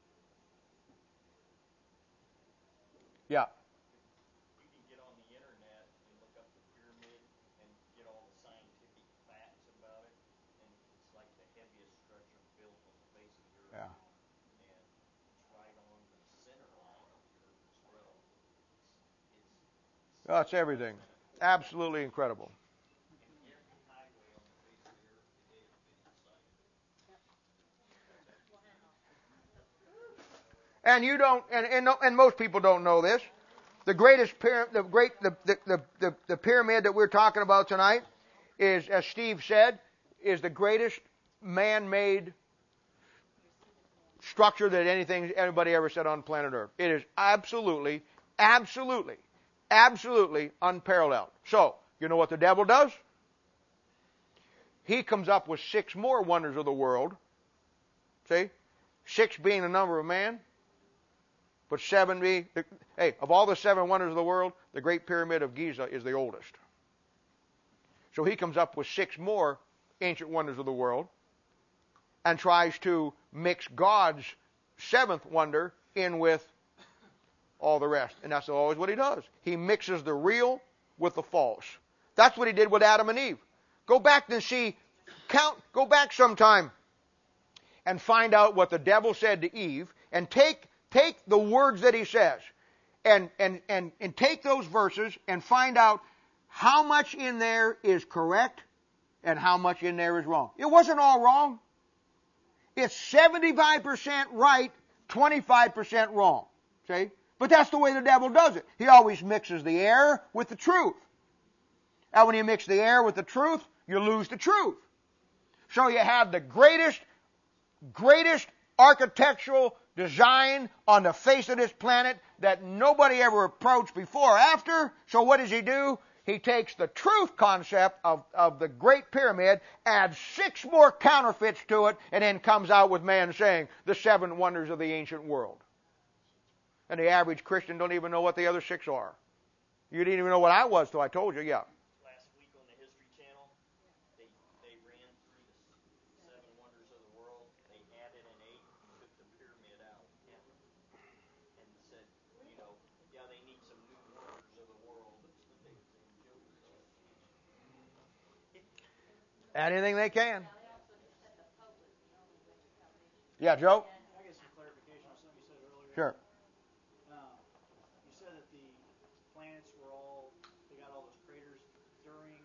Yeah. You can get on the internet and look up the pyramid and get all the scientific facts about it, and it's like the heaviest structure built on the face of the earth. Yeah. And it's right on the center line of the earth as well. It's, it's Oh, it's everything. Absolutely incredible. and every highway on the face of the earth today has been inside. And you don't, and, and, and most people don't know this. The greatest pyramid, the great, the, the, the, the, the pyramid that we're talking about tonight is, as Steve said, is the greatest man-made structure that anything, anybody ever said on planet Earth. It is absolutely, absolutely, absolutely unparalleled. So, you know what the devil does? He comes up with six more wonders of the world. See? Six being the number of man. But seven be, hey, of all the seven wonders of the world, the Great Pyramid of Giza is the oldest. So he comes up with six more ancient wonders of the world and tries to mix God's seventh wonder in with all the rest. And that's always what he does. He mixes the real with the false. That's what he did with Adam and Eve. Go back and see, count, go back sometime and find out what the devil said to Eve, and take take the words that he says and, and, and, and take those verses and find out how much in there is correct and how much in there is wrong. It wasn't all wrong. It's seventy-five percent right, twenty-five percent wrong. See? But that's the way the devil does it. He always mixes the error with the truth. And when you mix the error with the truth, you lose the truth. So you have the greatest, greatest architectural design on the face of this planet that nobody ever approached before or after. So what does he do? He takes the truth concept of, of the Great Pyramid, adds six more counterfeits to it, and then comes out with man saying the seven wonders of the ancient world. And the average Christian don't even know what the other six are. You didn't even know what I was till I told you, yeah. Last week on the History Channel, they they ran through the seven wonders of the world. They added an eight and took the pyramid out, and, and said, you know, yeah, they need some new wonders of the world, but they they joke about it. Add anything they can. Yeah, Joe? I get some clarification on something you said earlier. Sure. Um, you said that the planets were all, they got all those craters during,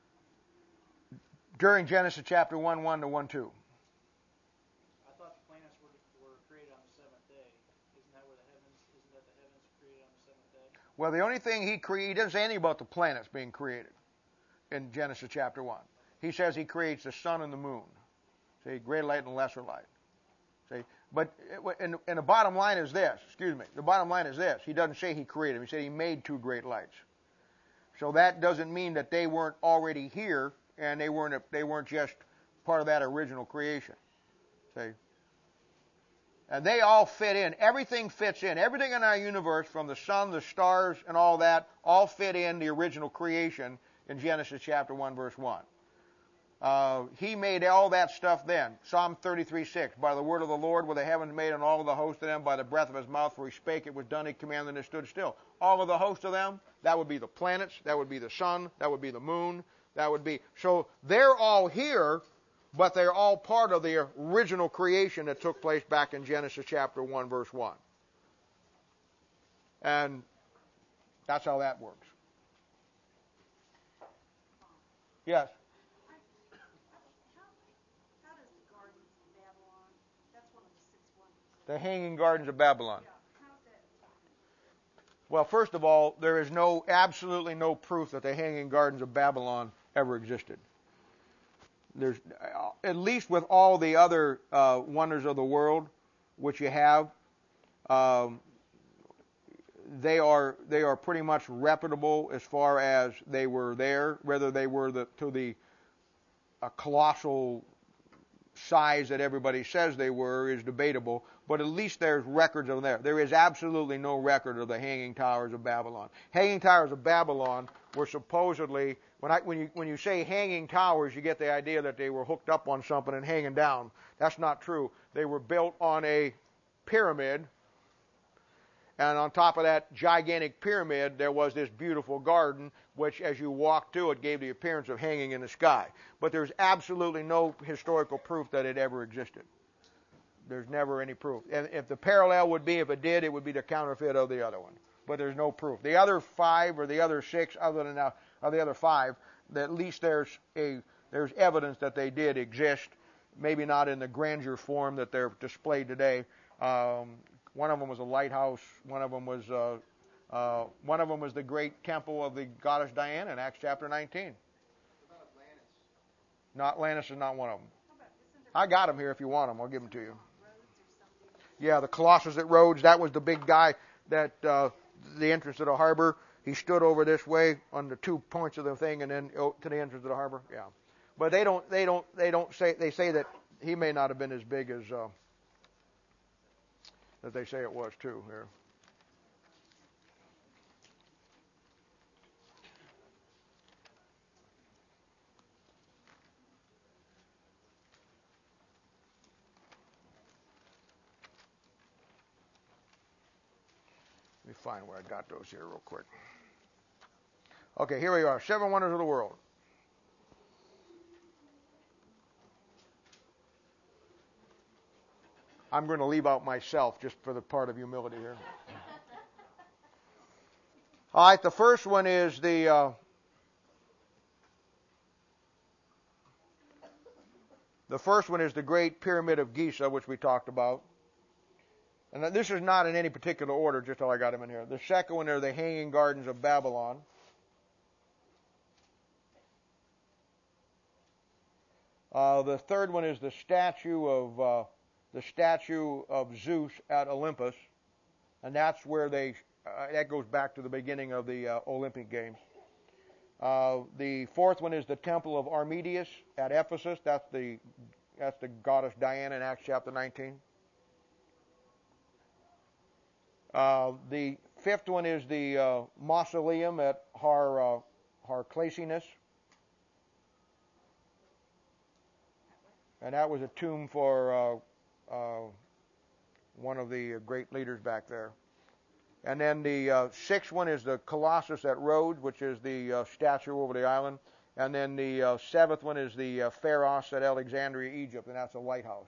During Genesis chapter one, one to one, two. I thought the planets were, were created on the seventh day. Isn't that where the heavens, isn't that the heavens were created on the seventh day? Well, the only thing he created, he doesn't say anything about the planets being created in Genesis chapter one. He says he creates the sun and the moon. See, greater light and lesser light. See, but and, and the bottom line is this. Excuse me. The bottom line is this. He doesn't say he created them. He said he made two great lights. So that doesn't mean that they weren't already here and they weren't they weren't just part of that original creation. See. And they all fit in. Everything fits in. Everything in our universe, from the sun, the stars, and all that, all fit in the original creation in Genesis chapter one, verse one. Uh, he made all that stuff then. Psalm thirty-three, six. By the word of the Lord were the heavens made, and all of the host of them by the breath of his mouth, for he spake, it was done, he commanded, and it stood still. All of the host of them, that would be the planets, that would be the sun, that would be the moon, that would be... So they're all here, but they're all part of the original creation that took place back in Genesis chapter one, verse one. And that's how that works. Yes? The Hanging Gardens of Babylon. Well, first of all, there is no, absolutely no proof that the Hanging Gardens of Babylon ever existed. There's, at least with all the other uh, wonders of the world, which you have, um, they are they are pretty much reputable as far as they were there. Whether they were the, to the uh, colossal size that everybody says they were is debatable, but at least there's records of them there. There is absolutely no record of the Hanging Towers of Babylon. Hanging Towers of Babylon were supposedly, when I when you when you say hanging towers, you get the idea that they were hooked up on something and hanging down. That's not true. They were built on a pyramid, and on top of that gigantic pyramid, there was this beautiful garden, which as you walked to it gave the appearance of hanging in the sky. But there's absolutely no historical proof that it ever existed. There's never any proof. And if the parallel would be, if it did, it would be the counterfeit of the other one. But there's no proof. The other five or the other six, other than now, or the other five, that at least there's a there's evidence that they did exist. Maybe not in the grandeur form that they're displayed today. Um, one of them was a lighthouse. One of them was uh, uh, one of them was the great temple of the goddess Diana in Acts chapter nineteen. What about Atlantis? Not Atlantis is not one of them. I got them here if you want them. I'll give them to you. Yeah, the Colossus at Rhodes. That was the big guy that uh, the entrance to the harbor. He stood over this way on the two points of the thing, and then oh, to the entrance of the harbor. Yeah, but they don't. They don't. They don't say. They say that he may not have been as big as uh, that they say it was too. Here. Let me find where I got those here real quick. Okay, here we are. Seven wonders of the world. I'm going to leave out myself just for the part of humility here. All right, the first one is the uh, the first one is the Great Pyramid of Giza, which we talked about. And this is not in any particular order, just how I got them in here. The second one are the Hanging Gardens of Babylon. Uh, the third one is the statue of uh, the statue of Zeus at Olympus, and that's where they uh, that goes back to the beginning of the uh, Olympic Games. Uh, the fourth one is the Temple of Artemis at Ephesus. That's the that's the goddess Diana in Acts chapter nineteen. Uh, the fifth one is the uh, mausoleum at Har uh, Harclasinus, and that was a tomb for uh, uh, one of the great leaders back there. And then the uh, sixth one is the Colossus at Rhodes, which is the uh, statue over the island. And then the uh, seventh one is the uh, Pharos at Alexandria, Egypt, and that's a lighthouse.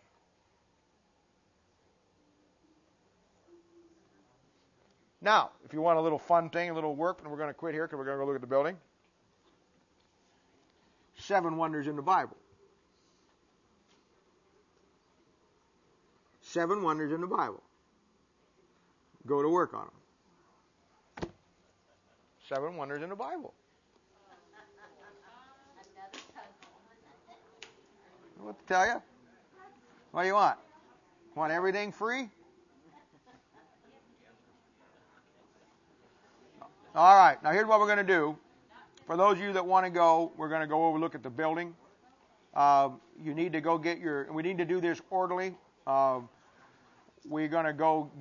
Now, if you want a little fun thing, a little work, and we're going to quit here because we're going to go look at the building. Seven wonders in the Bible. Seven wonders in the Bible. Go to work on them. Seven wonders in the Bible. What to tell you? What do you want? Want everything free? All right, now here's what we're going to do. For those of you that want to go, we're going to go over look at the building. Uh, you need to go get your, we need to do this orderly. Uh, we're going to go